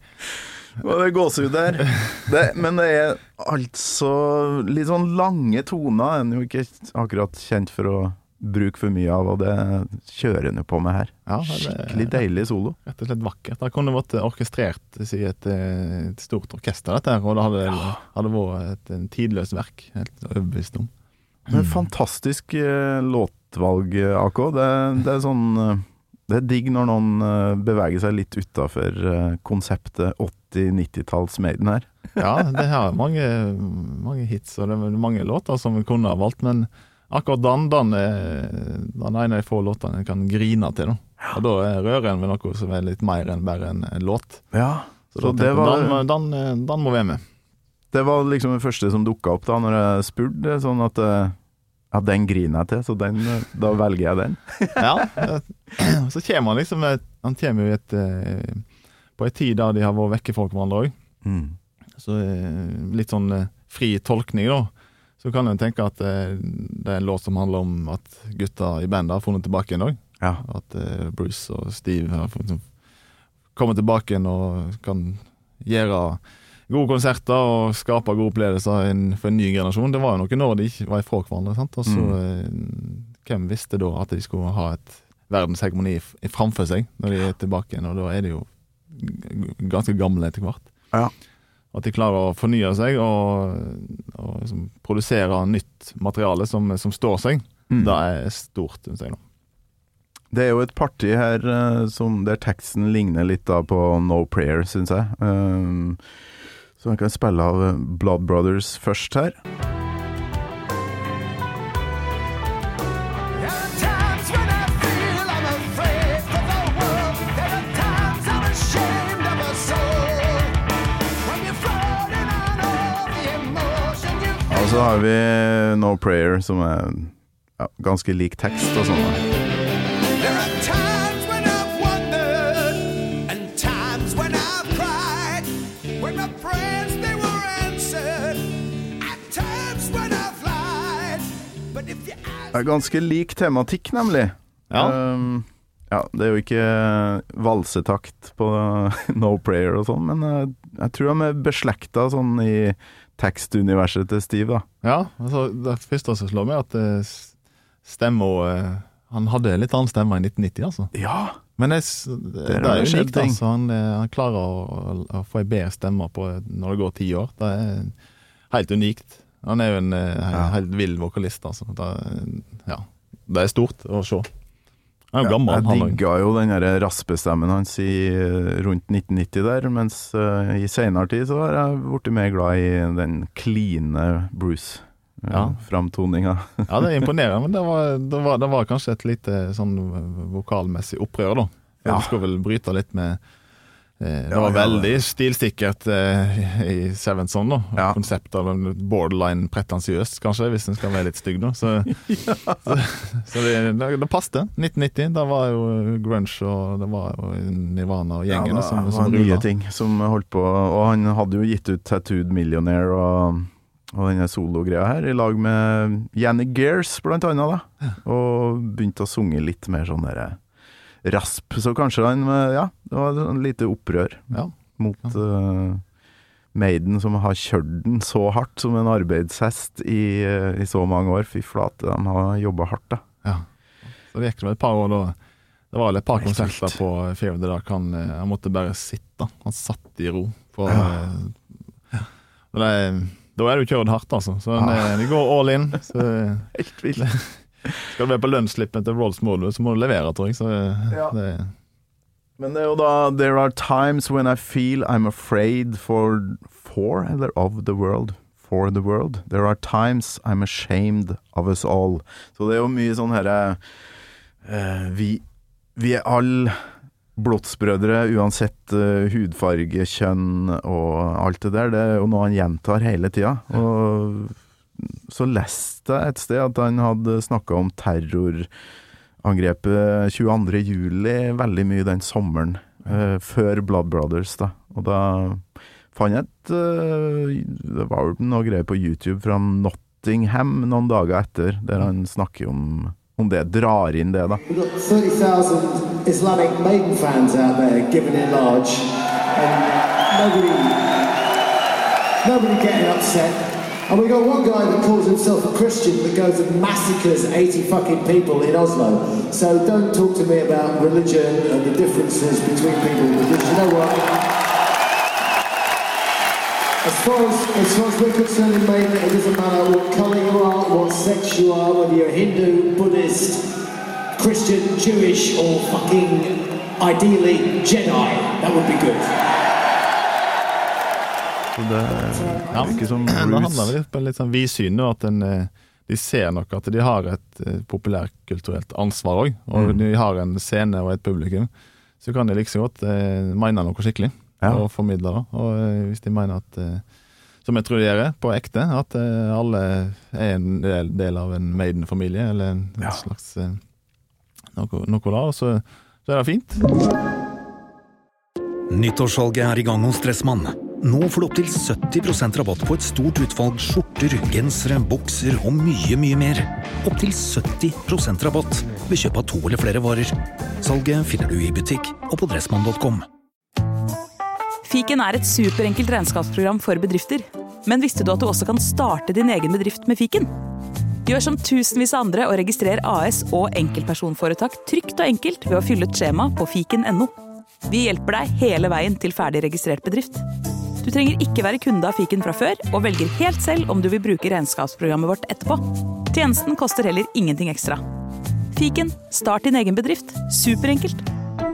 Det er gåsehud der. Men det er altså litt sånn lange toner. En jo ikke akkurat kjent for å bruke for mye av, og det kjører en jo på med her. Ja, skikkelig deilig solo. Rett og slett vakkert. Det kunne vært orkestrert i et stort orkester, dette her, og det hadde vært et tidløst verk, helt overbevist om. Men fantastisk låtvalg, AK. Det er sånn... Det er digg når noen beveger seg litt utenfor konseptet 80-90-talls Maiden her. Ja, det har mange hits, og det er mange låter som vi kunne ha valgt, men akkurat den ene av de få låtene jeg kan grine til, da. Og da rører en med noe som er litt mer enn bare en låt. Ja, så det var... Den må være med. Det var liksom det første som dukket opp da, når jeg spurte, sånn at... Ja, den griner jeg til, så da velger jeg den. Ja, så kommer han liksom, han kommer jo på en tid da de har vært vekke fra hverandre også. Så litt sånn fri tolkning da. Så kan jeg tenke at det er en låt som handler om at gutta i bandet har funnet tilbake igjen også. Ja. At Bruce og Steve har kommet tilbake igjen og kan gjøre gode konserter og skape gode opplevelser for en ny generasjon. Det var jo noe når de ikke var ifra hverandre, sant? Og så hvem visste da at de skulle ha et verdenshegemoni framfor seg når de er tilbake igjen, og da er de jo ganske gamle etter hvert. Ja. At de klarer å fornye seg og liksom, produsere nytt materiale som står seg, det er stort, synes jeg da. Det er jo et parti her der teksten ligner litt da på No Prayer, synes jeg. Så jeg kan spille av Blood Brothers først her. Og så har vi No Prayer, som er ganske lik tekst og sånn da. Det er ganske lik tematikk, nemlig. Ja. Det er jo ikke valsetakt på No Prayer og sånn, men jeg tror de er beslektet sånn i tekstuniverset til Steve, da. Ja, altså, det første som slår meg at stemmer, han hadde litt annen stemme i 1990, altså. Ja, men det er jo unikt, altså. Han klarer å få en bedre stemme på når det går 10 år. Det er helt unikt. Han er jo en helt vild vokalist, altså. Det er stort å se. Han er jo gammel. Jeg digget jo den der raspestemmen hans rundt 1990 der, mens i senere tid så har jeg vært mer glad i den cleane Bruce-framtoningen. Ja, det er imponerende, men det var kanskje et lite sånn vokalmessig opprør da. Ja. Du skal vel bryte litt med det var veldig stilsikkert i Seventh Son da. Konseptet av borderline pretensiøst, kanskje, hvis den skal være litt stygg da. Så det passte. 1990, da var jo grunge, og det var jo Nirvana og gjengen som var nye ting som holdt på, og han hadde jo gitt ut Tattooed Millionaire, og denne solo-greia her, I lag med Janny Gears blant annet da, og begynte å sunge litt mer sånn der rasp, så kanskje han, det var en lite opprør mot Maiden som har kjørt den så hardt som en arbeidshest I så mange år. Fy flate, de har jobbet hardt da. Ja, så det gikk det et par år da. Det var vel et par konserter på Fear of the Dark. Han måtte bare sitte. Han satt I ro. Da det jo kjørt hardt, altså. Så vi går all in. Så, helt vilt. Skal du være på lønnsslippen til Rolls Modus, så må du levere, tror jeg. Så, Men det jo da There are times when I feel I'm afraid for eller of the world. For the world. There are times I'm ashamed of us all. Så det jo mye sånn her vi alle blottsbrødre uansett hudfarge, kjønn og alt det der, det jo noe han gjentar hele tiden og så leste jeg et sted at han hadde snakket om terrorangrepet 22. juli veldig mye den sommeren før Blood Brothers da, og da fant jeg det var noe greier på YouTube fra Nottingham noen dager etter der han snakker om det, drar inn det da. We've got 30,000 Islamic Maiden fans out there giving it large and nobody getting upset. And we got one guy that calls himself a Christian that goes and massacres 80 fucking people in Oslo. So don't talk to me about religion and the differences between people because you know what? As far as we're concerned in Maiden, it doesn't matter what colour you are, what sex you are, whether you're Hindu, Buddhist, Christian, Jewish, or fucking, ideally, Jedi. That would be good. Så det ikke som det handler litt på litt sånn vidsyn, at de ser nok at de har et populærkulturelt ansvar også, og de har en scene og et publikum, så kan de liksom godt mene noe skikkelig. Og formidler det, og hvis de mener at som jeg tror de gjør på ekte at alle en del av en Maiden-familie eller en slags noe da, så det fint. Nyttårssalget I gang hos Dressmann. Nå får du opp til 70% rabatt på et stort utvalg skjorter, gensere, bukser og mye, mye mer. Opp til 70% rabatt ved kjøp av 2 eller flere varer. Salget finner du I butikk og på dressmann.com. Fiken et superenkelt regnskapsprogram for bedrifter. Men visste du at du også kan starte din egen bedrift med Fiken? Gjør som tusenvis av andre og registrer AS og enkeltpersonforetak trygt og enkelt ved å fylle ut skjema på fiken.no. Vi hjelper deg hele veien til ferdig registrert bedrift. Du trenger ikke være kunde av Fiken fra før, og velger helt selv om du vil bruke regnskapsprogrammet vårt etterpå. Tjenesten koster heller ingenting ekstra. Fiken, start din egen bedrift. Superenkelt.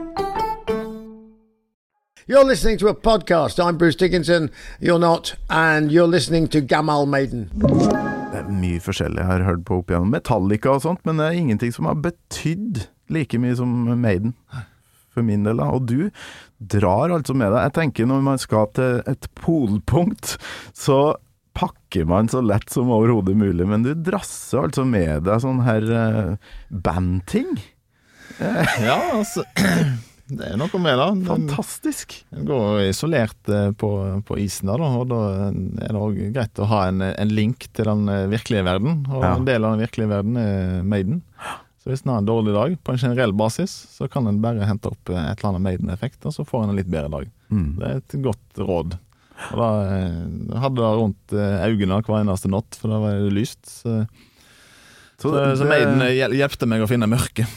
You're listening to a podcast. I'm Bruce Dickinson. You're not. And you're listening to Gamal Maiden. Det mye forskjellig jeg har hørt på opp igjennom Metallica og sånt, men det ingenting som har betydd like mye som Maiden for min del. Og du drar altså med deg. Jeg tenker når man skal til et polpunkt, så pakker man så lett som overhodet mulig, men du drasser altså med deg sånn her bandting. Ja, altså... Det noe med da. Fantastisk. Den går isolert på isen da, og da det også greit å ha en link til den virkelige verden, og en del av den virkelige verden Maiden. Så hvis den har en dårlig dag på en generell basis, så kan den bare hente opp et eller annet Maiden-effekt, og så får den en litt bedre dag. Det et godt råd. Og da hadde det rundt øynene hver eneste natt, for da var det lyst. Så Maiden hjelpte meg å finne mørke.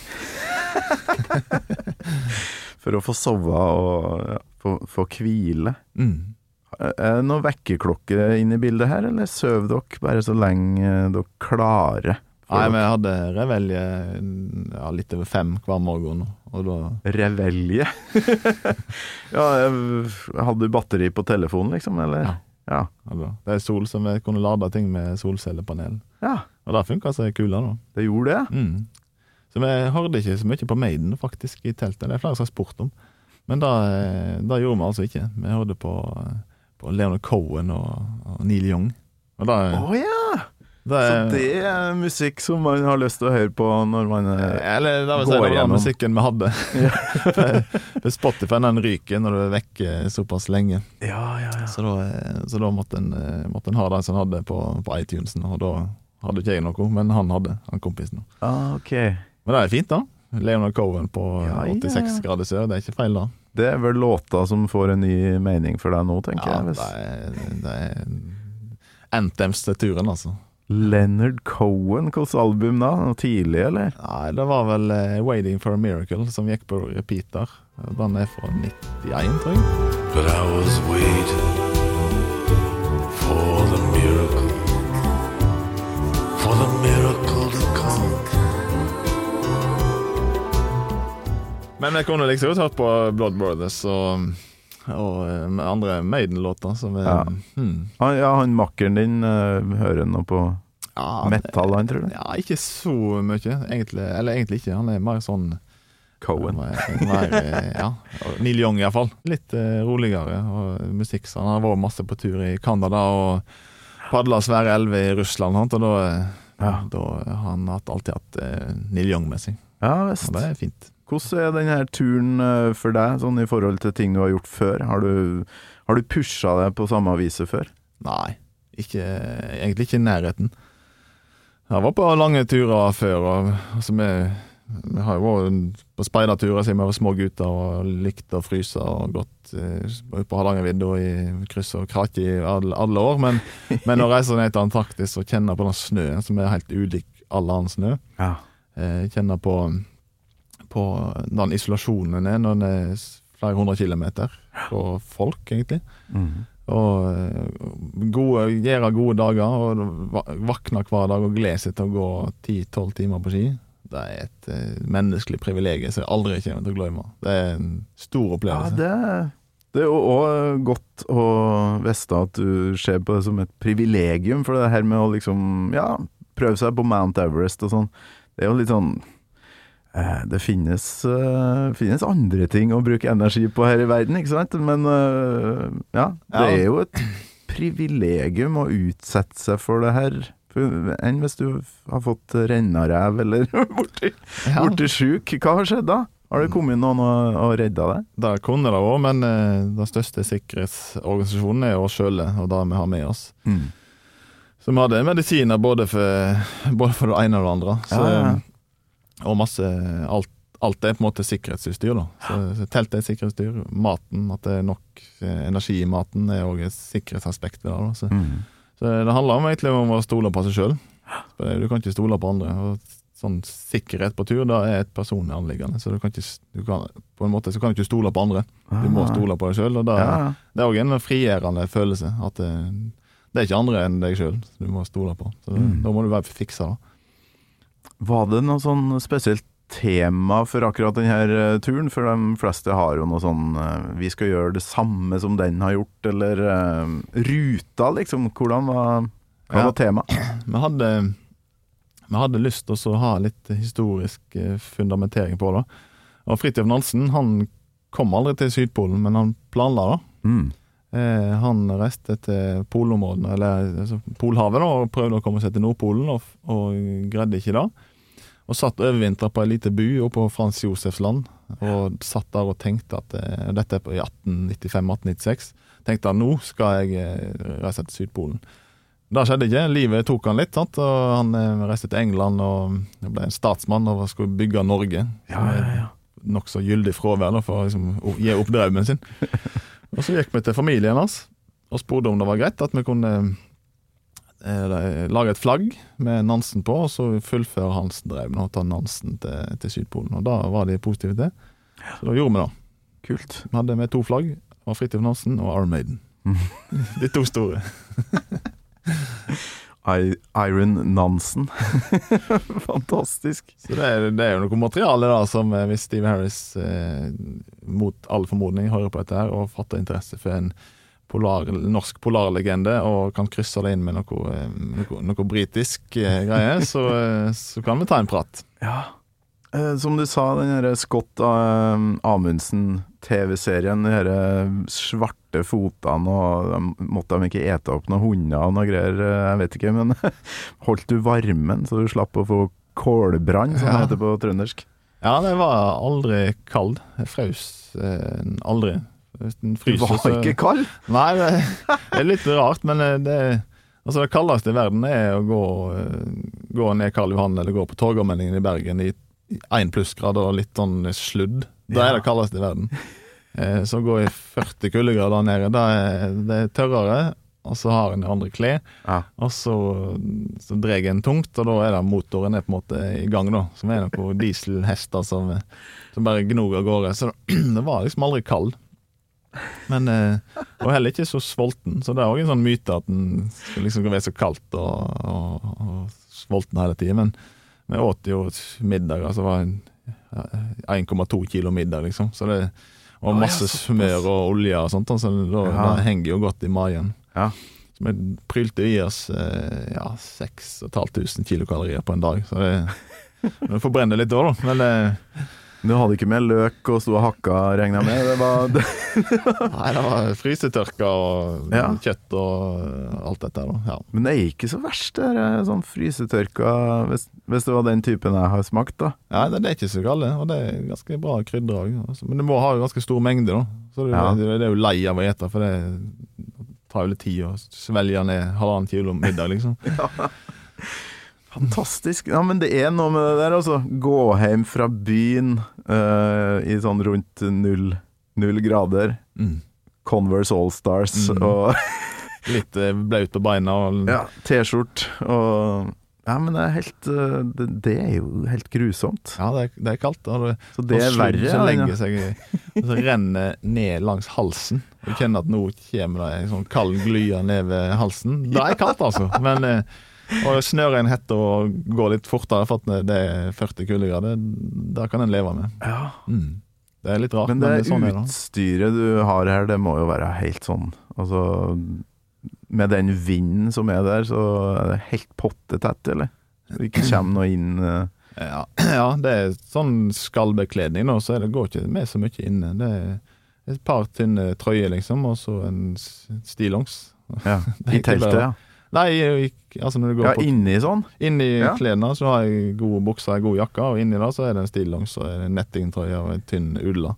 For å få sove og få hvile. Det noen vekkerklokke inne I bildet her, eller søv dere bare så lenge dere klarer? Nei, men jeg hadde revelje litt over 5 hver morgen. Og da... Revelje? Ja, hadde du batteri på telefonen liksom, eller? Ja. Det sol som jeg kunne lade ting med solcellepanel. Ja. Og det funket seg kula da. Det gjorde det? Så jeg hørte ikke så mye på Maiden faktisk I teltet. Det flere som har spurt om. Men da gjorde vi altså ikke. Vi hørte på Leonard Cohen og Neil Young. Og da, ja! Så det musikk som man har lyst til å høre på når man eller da vil jeg si det var den musikken vi hadde. For Spotify den ryker når du er vekk såpass lenge. Ja. Så da måtte en ha den som han hadde på iTunesen, og da hadde ikke jeg noe, men han hadde, han kompisen. Ok. Men det fint da. Leonard Cohen på 86 grader sør, det ikke feil da. Det vel låta som får en ny mening for deg nå, tenker jeg. Det anthems til turen, altså. Leonard Cohen, hvilket album da? Noe tidlig, eller? Nei, det var vel Waiting for a Miracle som gikk på repeat der. Den fra 91, tror jeg. But I was waiting for the miracle to come. Men jeg kunne liksom hørt på Blood Brothers og andre Maiden-låter som han makkeren din hører noe på metal, han tror du? Ja, ikke så mye egentlig, eller egentlig ikke, han mer sånn Cohen Neil Young i hvert fall, litt roligere og musikk, så han har vært masse på tur i Kanada og padlet svære elve i Russland, og da har han alltid hatt Neil Young med seg. Ja, visst. Og det fint. Hvordan denne turen for deg, sånn i forhold til ting du har gjort før? Har du pushet deg på samme viset før? Nei, egentlig ikke i nærheten. Jeg var på lange turer før, og vi har jo vært på speiderturer siden vi var små gutter og likt å fryse og gått ut på Hardangervidda i kryss og krake i alle år, men å reise ned til Antarktis og kjenne på den snøen som helt ulik all annen snø, kjenne på den isolasjonen når den flere 100 kilometer på folk, egentlig. Og gjøre gode dager, og vakne hver dag og glede seg til å gå 10-12 timer på ski. Det et menneskelig privilegium som jeg aldri kommer til å glemme. Det en stor opplevelse. Ja, det jo også godt å vite at du ser på det som et privilegium, for det her med å liksom, prøve seg på Mount Everest og sånn. Det jo litt sånn det finnes andre ting å bruke energi på her i verden, ikke sant? Men det jo et privilegium å utsette seg for det her, enn hvis du har fått rennarev eller borti syk. Hva har skjedd da? Har det kommet noen og reddet deg? Det kunne det også, men den største sikkerhetsorganisasjonen oss selv, og det vi har med oss. Så vi hadde medisiner både for det ene og det andre. Så og masse, alt på en måte sikkerhetsutstyr da. Så telt sikkerhetsutstyr, maten, at det nok energi i maten også et sikkerhetsaspekt ved det da. Så det handler egentlig om å stole på seg selv. Du kan ikke stole på andre, og sånn sikkerhet på tur, da et personlig anliggende, så på en måte så kan du ikke stole på andre. Du må stole på deg selv, og det også en frigjørende følelse, at det ikke andre enn deg selv du må stole på. Så da må du være fiksa da. Var det noe sånn spesielt tema for akkurat denne turen? For de fleste har jo noe sånn vi skal gjøre det samme som den har gjort, eller ruta liksom. Hvordan var tema? Vi hadde lyst til å ha litt historisk fundamentering på det. Og Fridtjof Nansen, han kom aldri til Sydpolen, men han planla da. Han reiste til polområdene, eller Polhavet da, og prøvde å komme seg til Nordpolen, og greide ikke det. Og satt overvintret på en lite by oppe på Frans Josefs land, og satt der og tenkte at dette i 1895-1896, tenkte at nå skal jeg reise til Sydpolen. Det skjedde ikke, livet tok han litt, sant? Og han reiste til England og ble en statsmann og skulle bygge Norge. Nok så gyldig fravær for å liksom, gi opp drømmen sin. Og så gikk vi til familien hans og spurte om det var greit at vi kunne lage et flagg med Nansen på, og så fullføre hans drøm og ta Nansen til Sydpolen. Og da var de positive til. Så da gjorde vi det. Kult. Vi hadde med 2 flagg, av Fridtjof Nansen og Iron Maiden. De 2 store. Iron Nansen. Fantastisk. Så det jo noe materiale da, som hvis Steve Harris mot all formodning hører på dette her, og fatter interesse for en norsk polarlegende, og kan krysse det inn med noe britisk greie, så kan vi ta en prat. Ja, Som du sa, den her Scott Amundsen TV-serien, de her svarte fotene, og måtte de ikke ete opp noen hunder og noe greier, jeg vet ikke, men holdt du varmen så du slapp å få kålbrann, som det heter på trøndersk? Ja, det var aldri kald. Jeg frøs aldri. Du var ikke kald? Nei, det er litt rart, men det kaldeste i verden er å gå ned Karl Johan eller gå på Torgallmenningen i Bergen i 1 plussgrader og litt sånn sludd. Da er det kaldeste i verden. Så gå i 40 kuldegrader nede, det er tørrere, og så har en andre klær, og så dreier en tungt, og da er det motoren på en måte i gang da, som er noen dieselhester som bare gnor av gårde, så det var liksom aldri kald. Men, og heller ikke så svolten, så det er også en sånn myte at den skal liksom være så kaldt og svolten hele tiden, men vi åt jo middag, altså var 1,2 kilo middag liksom, så det, og masse smør og olje og sånt, så det henger jo godt i magen. Ja. Så vi prylte i oss 6.500 kilokalorier på en dag, så det forbrenner litt da, men du hadde ikke med løk og stod og hakka, regnet med? Det var Nei, det var frysetørka og kjøtt og alt dette da. Ja. Men det er ikke så verst, det er sånn frysetørka, hvis det var den typen jeg har smakt da. Ja, det er ikke så galt, og det er ganske bra krydder også. Men det må ha ganske stor mengde da, så det er jo lei av å ete, for det tar jo litt tid å svelge ned 1,5 kilo middag liksom. Ja. Fantastisk. Ja, men det er noe med det der, altså. Gå hjem fra byen i sånn rundt 0 grader. Converse All-Stars og litt blaut på beina og t-skjort og men det er jo helt grusomt. Ja, det er kaldt. Så det er verre. Så legger seg, så renner ned langs halsen. Du kjenner at nå kommer det en sånn kald glya ned ved halsen. Det er kaldt altså, men og snøre en hette og gå litt fortere for at det er 40 kuldegrader, da kan en leve med. Ja. Det er litt rart. Men det sånn utstyret du har her, det må jo være helt sånn, altså med den vinden som er der, så er det helt pottetett, eller? Det ikke kommer noe inn Ja, det er sånn skallbekledning nå, så det går ikke med så mye inne. Det er et par tynne trøyer liksom, og så en stillongs. Ja, i teltet, ja. Nei, altså når du går på inni sånn? Inni kledene så har jeg gode bukser, god jakke, og inni da så er det en stillongs, og en nettingtrøye og en tynn ulla.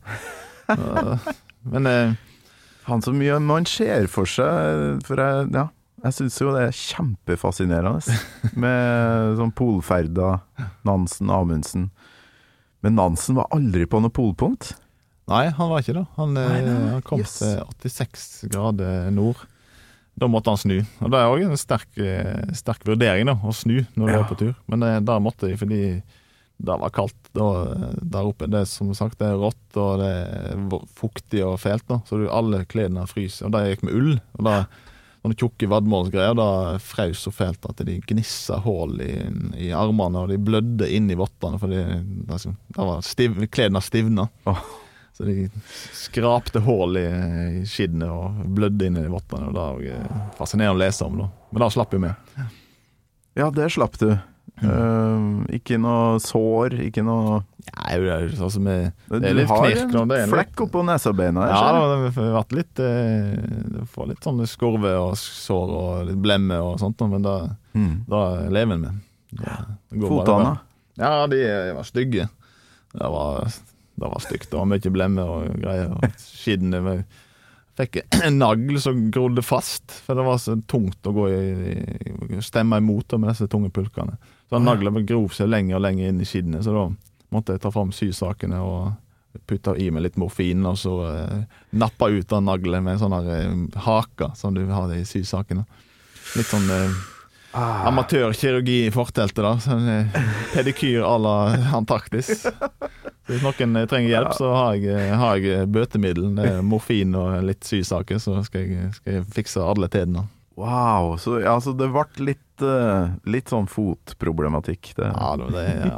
Men han så mye man ser for seg, for jeg synes jo det er kjempefascinerende med sånn polferda Nansen, Amundsen. Men Nansen var aldri på noe polpunkt? Nei, han var ikke det. Han kom til 86 grader nord. Da måtte han snu. Og det er også en sterk vurdering da, å snu når du er på tur. Men da måtte jeg, fordi det var kaldt der oppe. Det som sagt, det er rått, og det er fuktig og fælt da. Så alle kledene fryser. Og da gikk med ull. Og da, sånne tjukke vadmålsgreier, da frøs så fælt at de gnissa hål i armene, og de blødde inn i vottene, fordi da var kledene stivna. Så de skrapte hål i skidene og blødde inn i vottene, og det var fascinerende å lese om da. Men da slapp jeg med. Ja, det slapp du. Ikke noe sår, ikke noe... Nei, det er altså med... Det er litt knirk. Du har en flekk opp på nesebeina. Ja, det har vært litt... Du får litt sånne skorve og sår og litt blemme og sånt, men da lever en med. Fotene? Ja, de var stygge. Det var stygt, det var mye blemme og greier, og skidene fikk en nagl som grodde fast, for det var så tungt å gå stemme imot med disse tunge pulkene. Så naglen grov seg lenger og lenger inn i skidene, så da måtte jeg ta frem sysakene og putte i med litt morfin, og så nappa ut av naglen med en sånn her haka som du har i sysakene. Litt sånn amatørkirurgi i forteltet da, sånn pedikyr à la Antarktis. Hvis noen trenger hjelp, så har jeg bøtemiddel, det er morfin og litt sysaker, så skal jeg fikse alle tedene. Wow, så altså, det ble litt sånn fotproblematikk. Ja, det er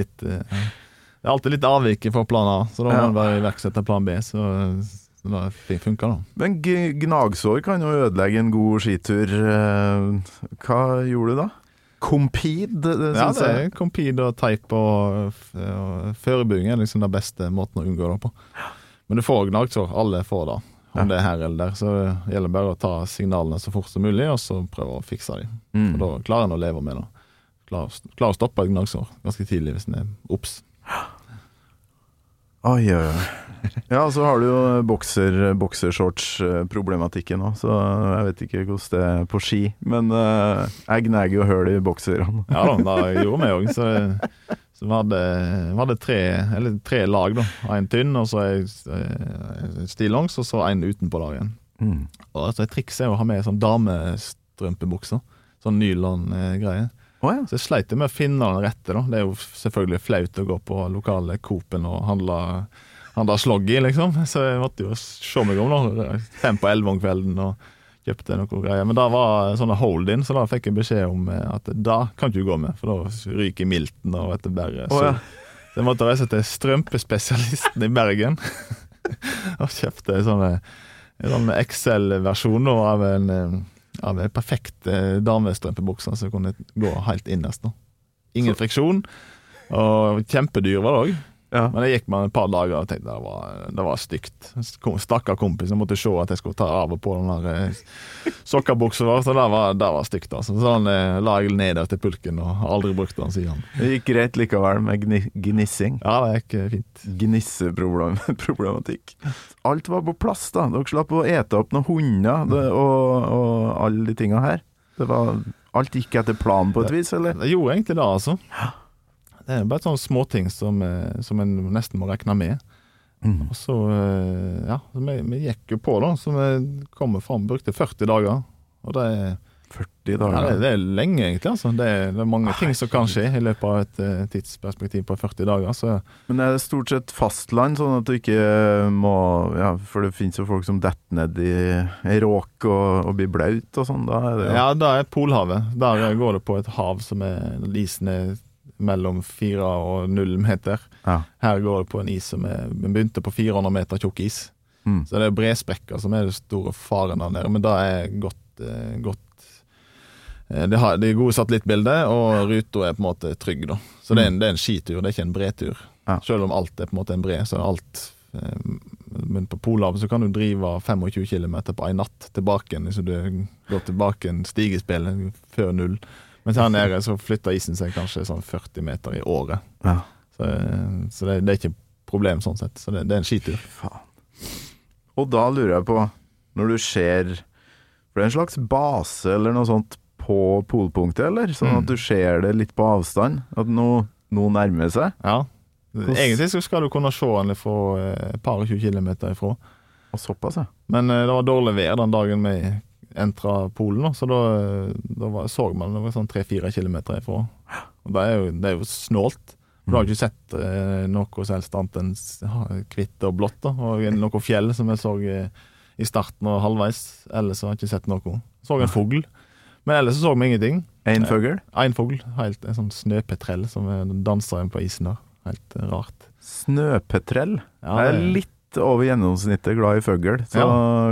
alltid litt avvik fra plan A, så da må man bare iverksette plan B, så det funker da. Men gnagsår kan jo ødelegge en god skitur. Hva gjorde du da? Compede, det Ja, synes det jeg. er compede og teip og forebygging er liksom den beste måten å unngå det på. Men du får gnagsår, alle får det. Om det er her eller der, så gjelder det bare å ta signalene så fort som mulig, og så prøve å fikse dem. Og da klarer en å leve med det. Klarer å stoppe et gnagsår ganske tidlig hvis en er obs. Oi. Ja, så har du jo boksershorts-problematikken også, så jeg vet ikke hvordan det er på ski, men jeg gneger jo høl i bokserne. Ja da, det gjorde vi også. Så vi hadde tre lag da. En tynn, og så en stillongs, og så en utenpå der igjen. Og altså, et triks er å ha med sånn damestrømpebukser, sånn nylon-greie. Så jeg sleit med å finne den rette da. Det er jo selvfølgelig flaut å gå på lokale Coop-en og handle slogg i, liksom. Så jeg måtte jo se meg om da, 5 på 11 om kvelden og kjøpte noe greier. Men da var sånne hold-in, så da fikk jeg beskjed om at da kan ikke du gå med, for da ryker milten og vet du bare. Så jeg måtte reise til strømpespesialisten i Bergen og kjøpte en sånn Excel-versjon av en perfekt damestrømpebukser som kunne gå helt innerst. Ingen friksjon, og kjempedyr var det også. Men jeg gikk med et par dager og tenkte det var stygt. Stakkar kompis, jeg måtte se at jeg skulle ta av og på den der sokkabukser, så det var stygt. Altså. Så han la jeg ned til pulken og aldri brukte den siden. Det gikk greit likevel med gnissing. Ja, det gikk fint. Gnisseproblematikk. Alt var på plass da. Dere slapp å ete opp noen hunder og alle de tingene her. Alt gikk etter planen på et vis, eller? Det gjorde egentlig det, altså. Det er bare sånne småting som en nesten må rekne med. Og så, vi gikk jo på da, så vi kom frem, brukte 40 dager. Og det er 40 dager? Ja, det er lenge egentlig, altså. Det er mange ting som kan skje i løpet av et tidsperspektiv på 40 dager. Så. Men er det stort sett fastland, sånn at du ikke må, for det finnes jo folk som detter ned i råk og blir blaut og sånn, da er det jo. Ja, det er Polhavet. Der går det på et hav som isen er mellom 4 og 0 meter. Her går det på en is som begynte på 400 meter tjukk is. Så det er bresprekker som er det store faren der nede, men det er godt det er gode satellittbilder, og ruta er på en måte trygg da. Så det er en skitur, det er ikke en bretur. Selv om alt er på en måte en bre, så er alt men på Polhavet så kan du drive 25 kilometer på en natt tilbake, så du går tilbake en stigespill før 0. Men her nede så flytter isen seg kanskje sånn 40 meter i året. Så det er ikke et problem sånn sett. Så det er en skitur. Og da lurer jeg på, når du ser, for det er en slags base eller noe sånt på polpunktet, eller? Sånn at du ser det litt på avstand, at noe nærmer seg? Ja, egentlig så skal du kunne se den fra et par 20 kilometer ifra. Og såpass, ja. Men det var dårlig vær den dagen vi entra Polen, så da så man det var sånn 3-4 kilometer ifra. Og det er jo snålt. Du har ikke sett noe selvst annet enn kvitt og blått, da. Og noe fjell som jeg så i starten og halvveis. Ellers har jeg ikke sett noe. Så en fugl. Men ellers så vi ingenting. En fugl? En fugl. Helt en sånn snøpetrell som danser inn på isen der. Helt rart. Snøpetrell? Ja, jeg er litt over gjennomsnittet glad i fugl, så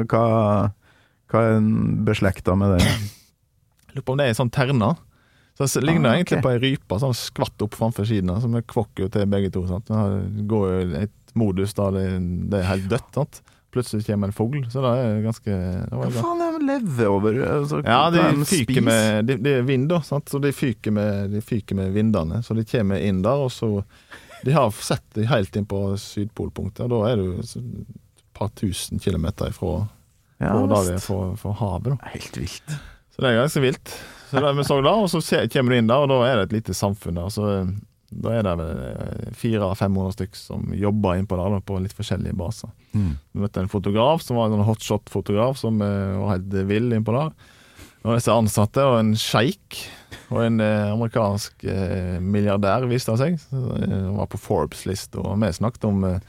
hva er en beslekta med det? Jeg lurer på om det er sånn terner. Så det ligner egentlig på en rypa, sånn skvatt opp framfor siden, som er kvokk jo til begge to. Sant? Det går jo et modus da det er helt dødt, sant? Plutselig kommer en fugl, så det er ganske... Hva faen er de lever over? Altså, ja, de fyker med... Det er vind da, sant? Så de fyker med vindene, så de kommer inn der, og så... De har sett de helt inn på sydpolpunktet, og da er det jo et par tusen kilometer ifra der vi er for havet. Da. Helt vilt. Så det er ganske vilt. Så det vi så da, og så kommer du inn der, og da er det et lite samfunn der, så da er det vel 400-500 stykker som jobber inn på der, på litt forskjellige baser. Vi møtte en fotograf som var en hotshot-fotograf som var helt vill inn på der. Og disse ansatte, og en sheik, og en amerikansk milliardær viste seg. Han var på Forbes-list, og vi snakket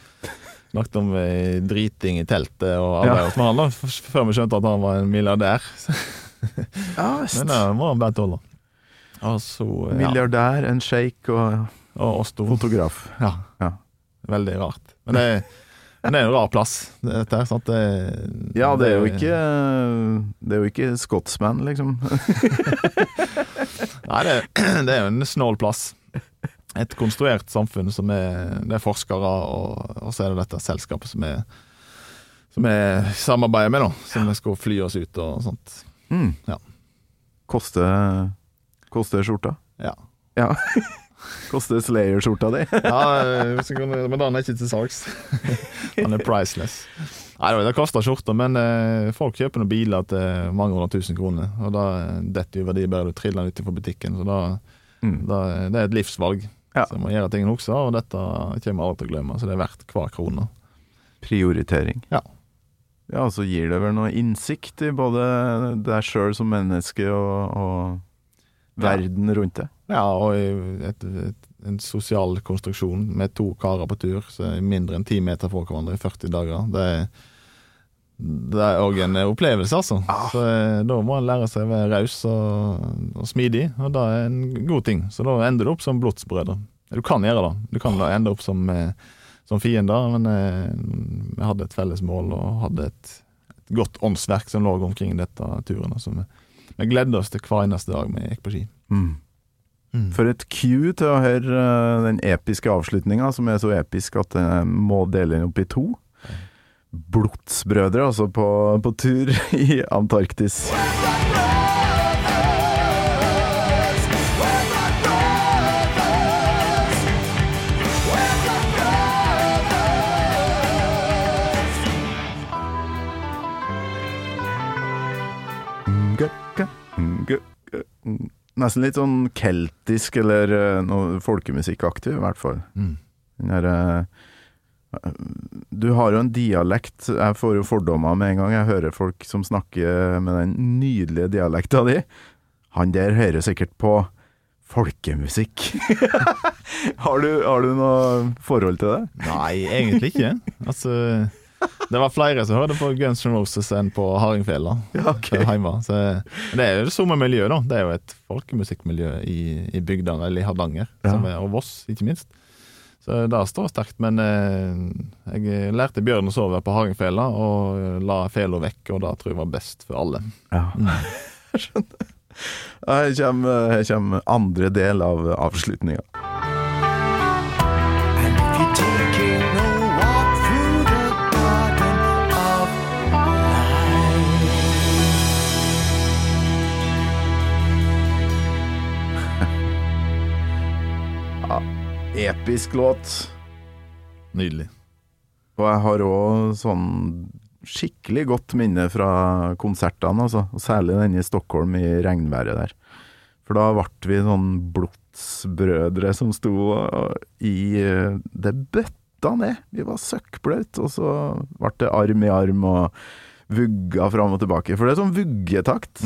om driting i teltet og arbeidet med han da, før vi skjønte at han var en milliardær. Men det var han bare tål da. Altså, milliardær, en sheik og fotograf. Ja, veldig rart. Men det er en rar plass, dette, sant? Det er jo ikke Scotsman, liksom. Nei, det jo en snål plass. Et konstruert samfunn som det forskere, og så det dette selskapet som vi samarbeider med, da, som vi skal fly oss ut og sånt. Ja. Koster skjorta? Ja. Koster Slayer-skjorta di? Men den ikke til salgs. Den priceless. Nei, det koster skjorta, men folk kjøper noen biler til mange 100 000 kroner, og da dette jo verdi bare du triller ut fra butikken, så det et livsvalg. Så jeg må gjøre tingene også, og dette kommer alle til å glemme, så det verdt hver krone. Prioritering. Ja, så gir det vel noe innsikt i både deg selv som menneske og verden rundt det. Ja, og en sosial konstruksjon med 2 karer på tur, så mindre enn 10 meter fra hverandre i 40 dager. Det også en opplevelse, altså. Så da må en lære seg å være raus og smidig, og det en god ting. Så da ender det opp som blodsbrødre. Du kan gjøre det. Du kan da ende opp som fiender, men vi hadde et felles mål og hadde et godt åndsverk som lå omkring dette turen. Så vi gledde oss til hver eneste dag vi gikk på ski. For et cue til å høre den episke avslutningen, som så episk at jeg må dele den opp i 2. Blodsbrødre, altså på tur i Antarktis. Nesten litt sånn keltisk eller noe folkemusikkaktig i hvert fall. Den der, du har jo en dialekt, jeg får jo fordommer med en gang jeg hører folk som snakker med den nydelige dialekten di. Han der hører sikkert på folkemusikk. Har du noe forhold til det? Nei, egentlig ikke. Altså, det var flere som hørte på Guns N' Roses enn på Hardingfjella. Hjemme. Så det jo det samme miljø da. Det jo et folkemusikkmiljø i bygdene, eller i Hardanger, og Voss, ikke minst. Så det står sterkt, men jeg lærte Bjørn å sove på Hardingfjella og la fela vekk, og da tror jeg var best for alle. Jeg skjønner. Her kommer andre del av avslutningen. Episk låt. Nydelig. Og jeg har også sånn skikkelig godt minne fra konsertene, altså. Og særlig den i Stockholm i regnværet der. For da ble vi sånn blodsbrødre som sto i det bøtta ned. Vi var søkkbløt, og så ble det arm i arm og vugga fram og tilbake. For det sånn vuggetakt.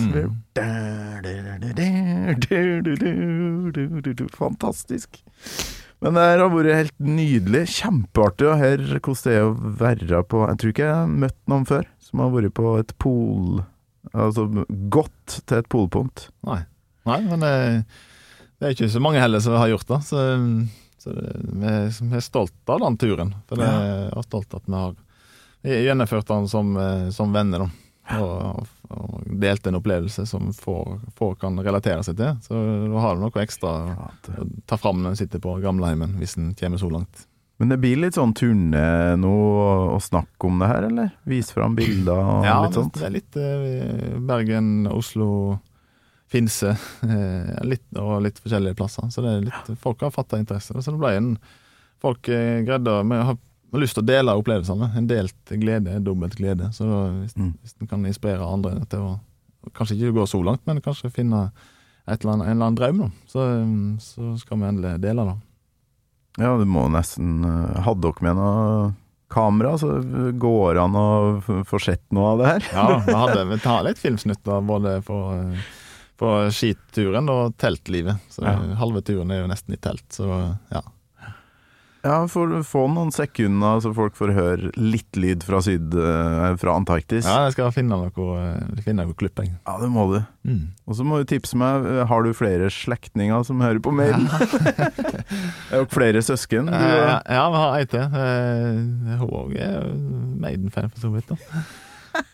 Fantastisk. Men det har vært helt nydelig, kjempeartig å høre hvordan det å være på, jeg tror ikke jeg har møtt noen før, som har vært på et altså gått til et polpunkt. Nei, men det ikke så mange heller som har gjort det, så vi stolt av den turen, for det er stolt at vi har gjennomført den som venner da. Og delt en opplevelse som få kan relatere seg til, så da har du noe ekstra å ta fram når du sitter på gamleheimen hvis den kommer så langt. Men det blir litt sånn turné nå å snakke om det her, eller? Vise fram bilder og litt sånt? Ja, det litt Bergen, Oslo, Finse og litt forskjellige plasser, så det litt, folk har fattet interesse, så det ble folk greide å har lyst til å dele opplevelsene. En delt glede, dobbelt glede. Så hvis den kan inspirere andre til å kanskje ikke gå så langt, men kanskje finne en eller annen drøm, da. Så skal vi endelig dele det. Ja, du må nesten hadde dere med noe kamera, så går an å få sett noe av det her. Ja, vi tar litt filmsnutter både på skituren og teltlivet. Så halve turen jo nesten i telt, så ja. Ja, for få noen sekunder så folk får høre litt lyd fra fra Antarktis. Ja, jeg skal finne noe klipping. Ja, det må du. Og så må du tipse meg, har du flere slektninger som hører på mailen? Er det flere søsken? Ja, vi har ei til. Hun er Maiden-fan for så vidt da.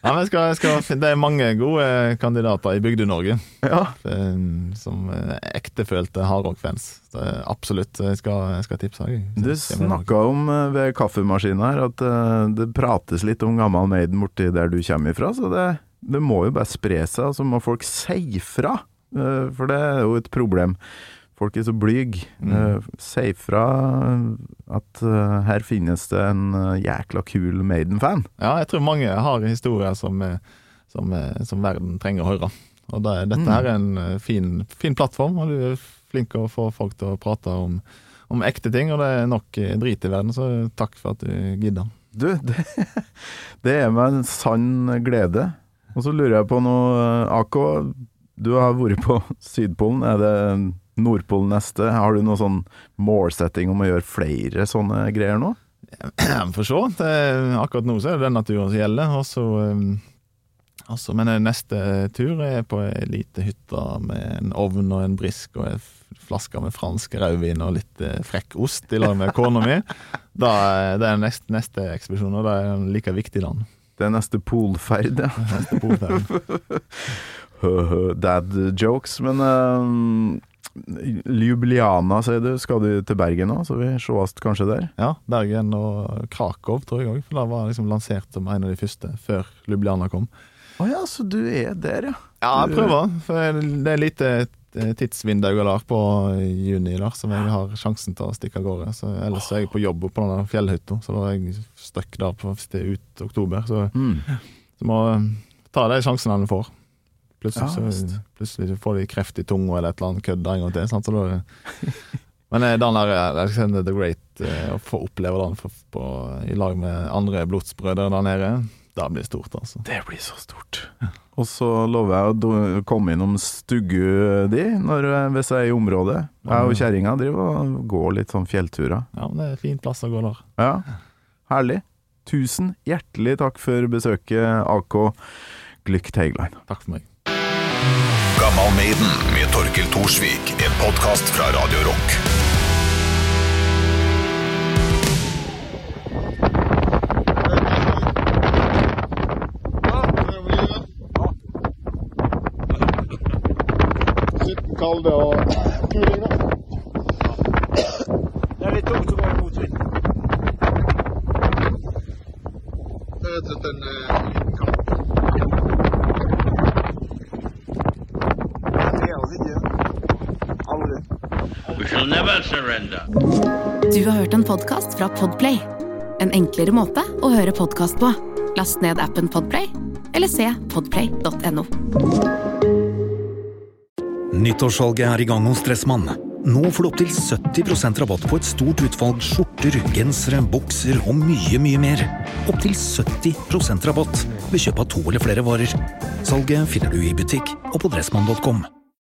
Ja, men det mange gode kandidater i Bygde-Norge. Ja. Som ektefølte hardrock-fans. Absolutt, jeg skal tipse deg. Du snakket om ved kaffemaskinen her at det prates litt om Gammal Maiden borti der du kommer ifra, så det må jo bare spre seg, så må folk si fra, for det jo et problem. Folk så blyg. Si fra at her finnes det en jækla kul Maiden-fan. Ja, jeg tror mange har historier som verden trenger å høre. Og dette her en fin plattform, og du flink å få folk til å prate om ekte ting, og det nok drit i verden, så takk for at du gidder. Du, det meg en sann glede. Og så lurer jeg på noe, AK, du har vært på Sydpolen, det Nordpolen neste? Har du noe sånn målsetting om å gjøre flere sånne greier nå? For så, akkurat nå så det den naturen som gjelder, men neste tur på en lite hytte med en ovn og en brisk og en flaske med fransk rødvin og litt frekk ost i lag med kona mi. Det neste ekspedisjon, og det en like viktig land. Det neste polferd, ja. Neste polferd. Dad jokes, men Ljubljana, sier du. Skal du til Bergen nå, så vi sees kanskje der? Ja, Bergen og Krakow, tror jeg også, for det var liksom lansert som en av de første, før Ljubljana kom. Ja, så du der, ja. Ja, jeg prøver, for det lite tidsvinduet der på juni der, som jeg har sjansen til å stikke av gårde. Så ellers jeg på jobb på denne fjellhytta, så da jeg støkk der hvis det ut oktober, så må ta de sjansene han får. Plutselig får de kreft i tunga eller et eller annet kødd en gang til, sant? Så men den der Alexander the Great, å få oppleve den i lag med andre blodsbrødre der nede, det blir stort, altså. Det blir så stort. Og så lover jeg å komme innom stuggu di hvis jeg er i området. Jeg og kjæringa driver og går litt sånn fjellturer. Ja, men det en fin plass å gå der. Ja, herlig. Tusen hjertelig takk for besøket, AK Glück Teiglein. Takk for meg. Gammal Maiden med Torkel Thorsvik, en podcast fra Radio Rock. Kalde og kuling da. Det litt tungt å gå i motvind. Det rett og slett en liten kamp. We shall never surrender. Du har hørt en podcast fra Podplay. En enklere måte å høre podcast på. Last ned appen Podplay, eller se podplay.no. Nyttårssalget i gang hos Dressmann. Nå får du opp til 70% rabatt på et stort utvalg skjorter, gensere, bukser og mye, mye mer. Opp til 70% rabatt ved kjøp av 2 eller flere varer. Salget finner du i butikk og på dressmann.com.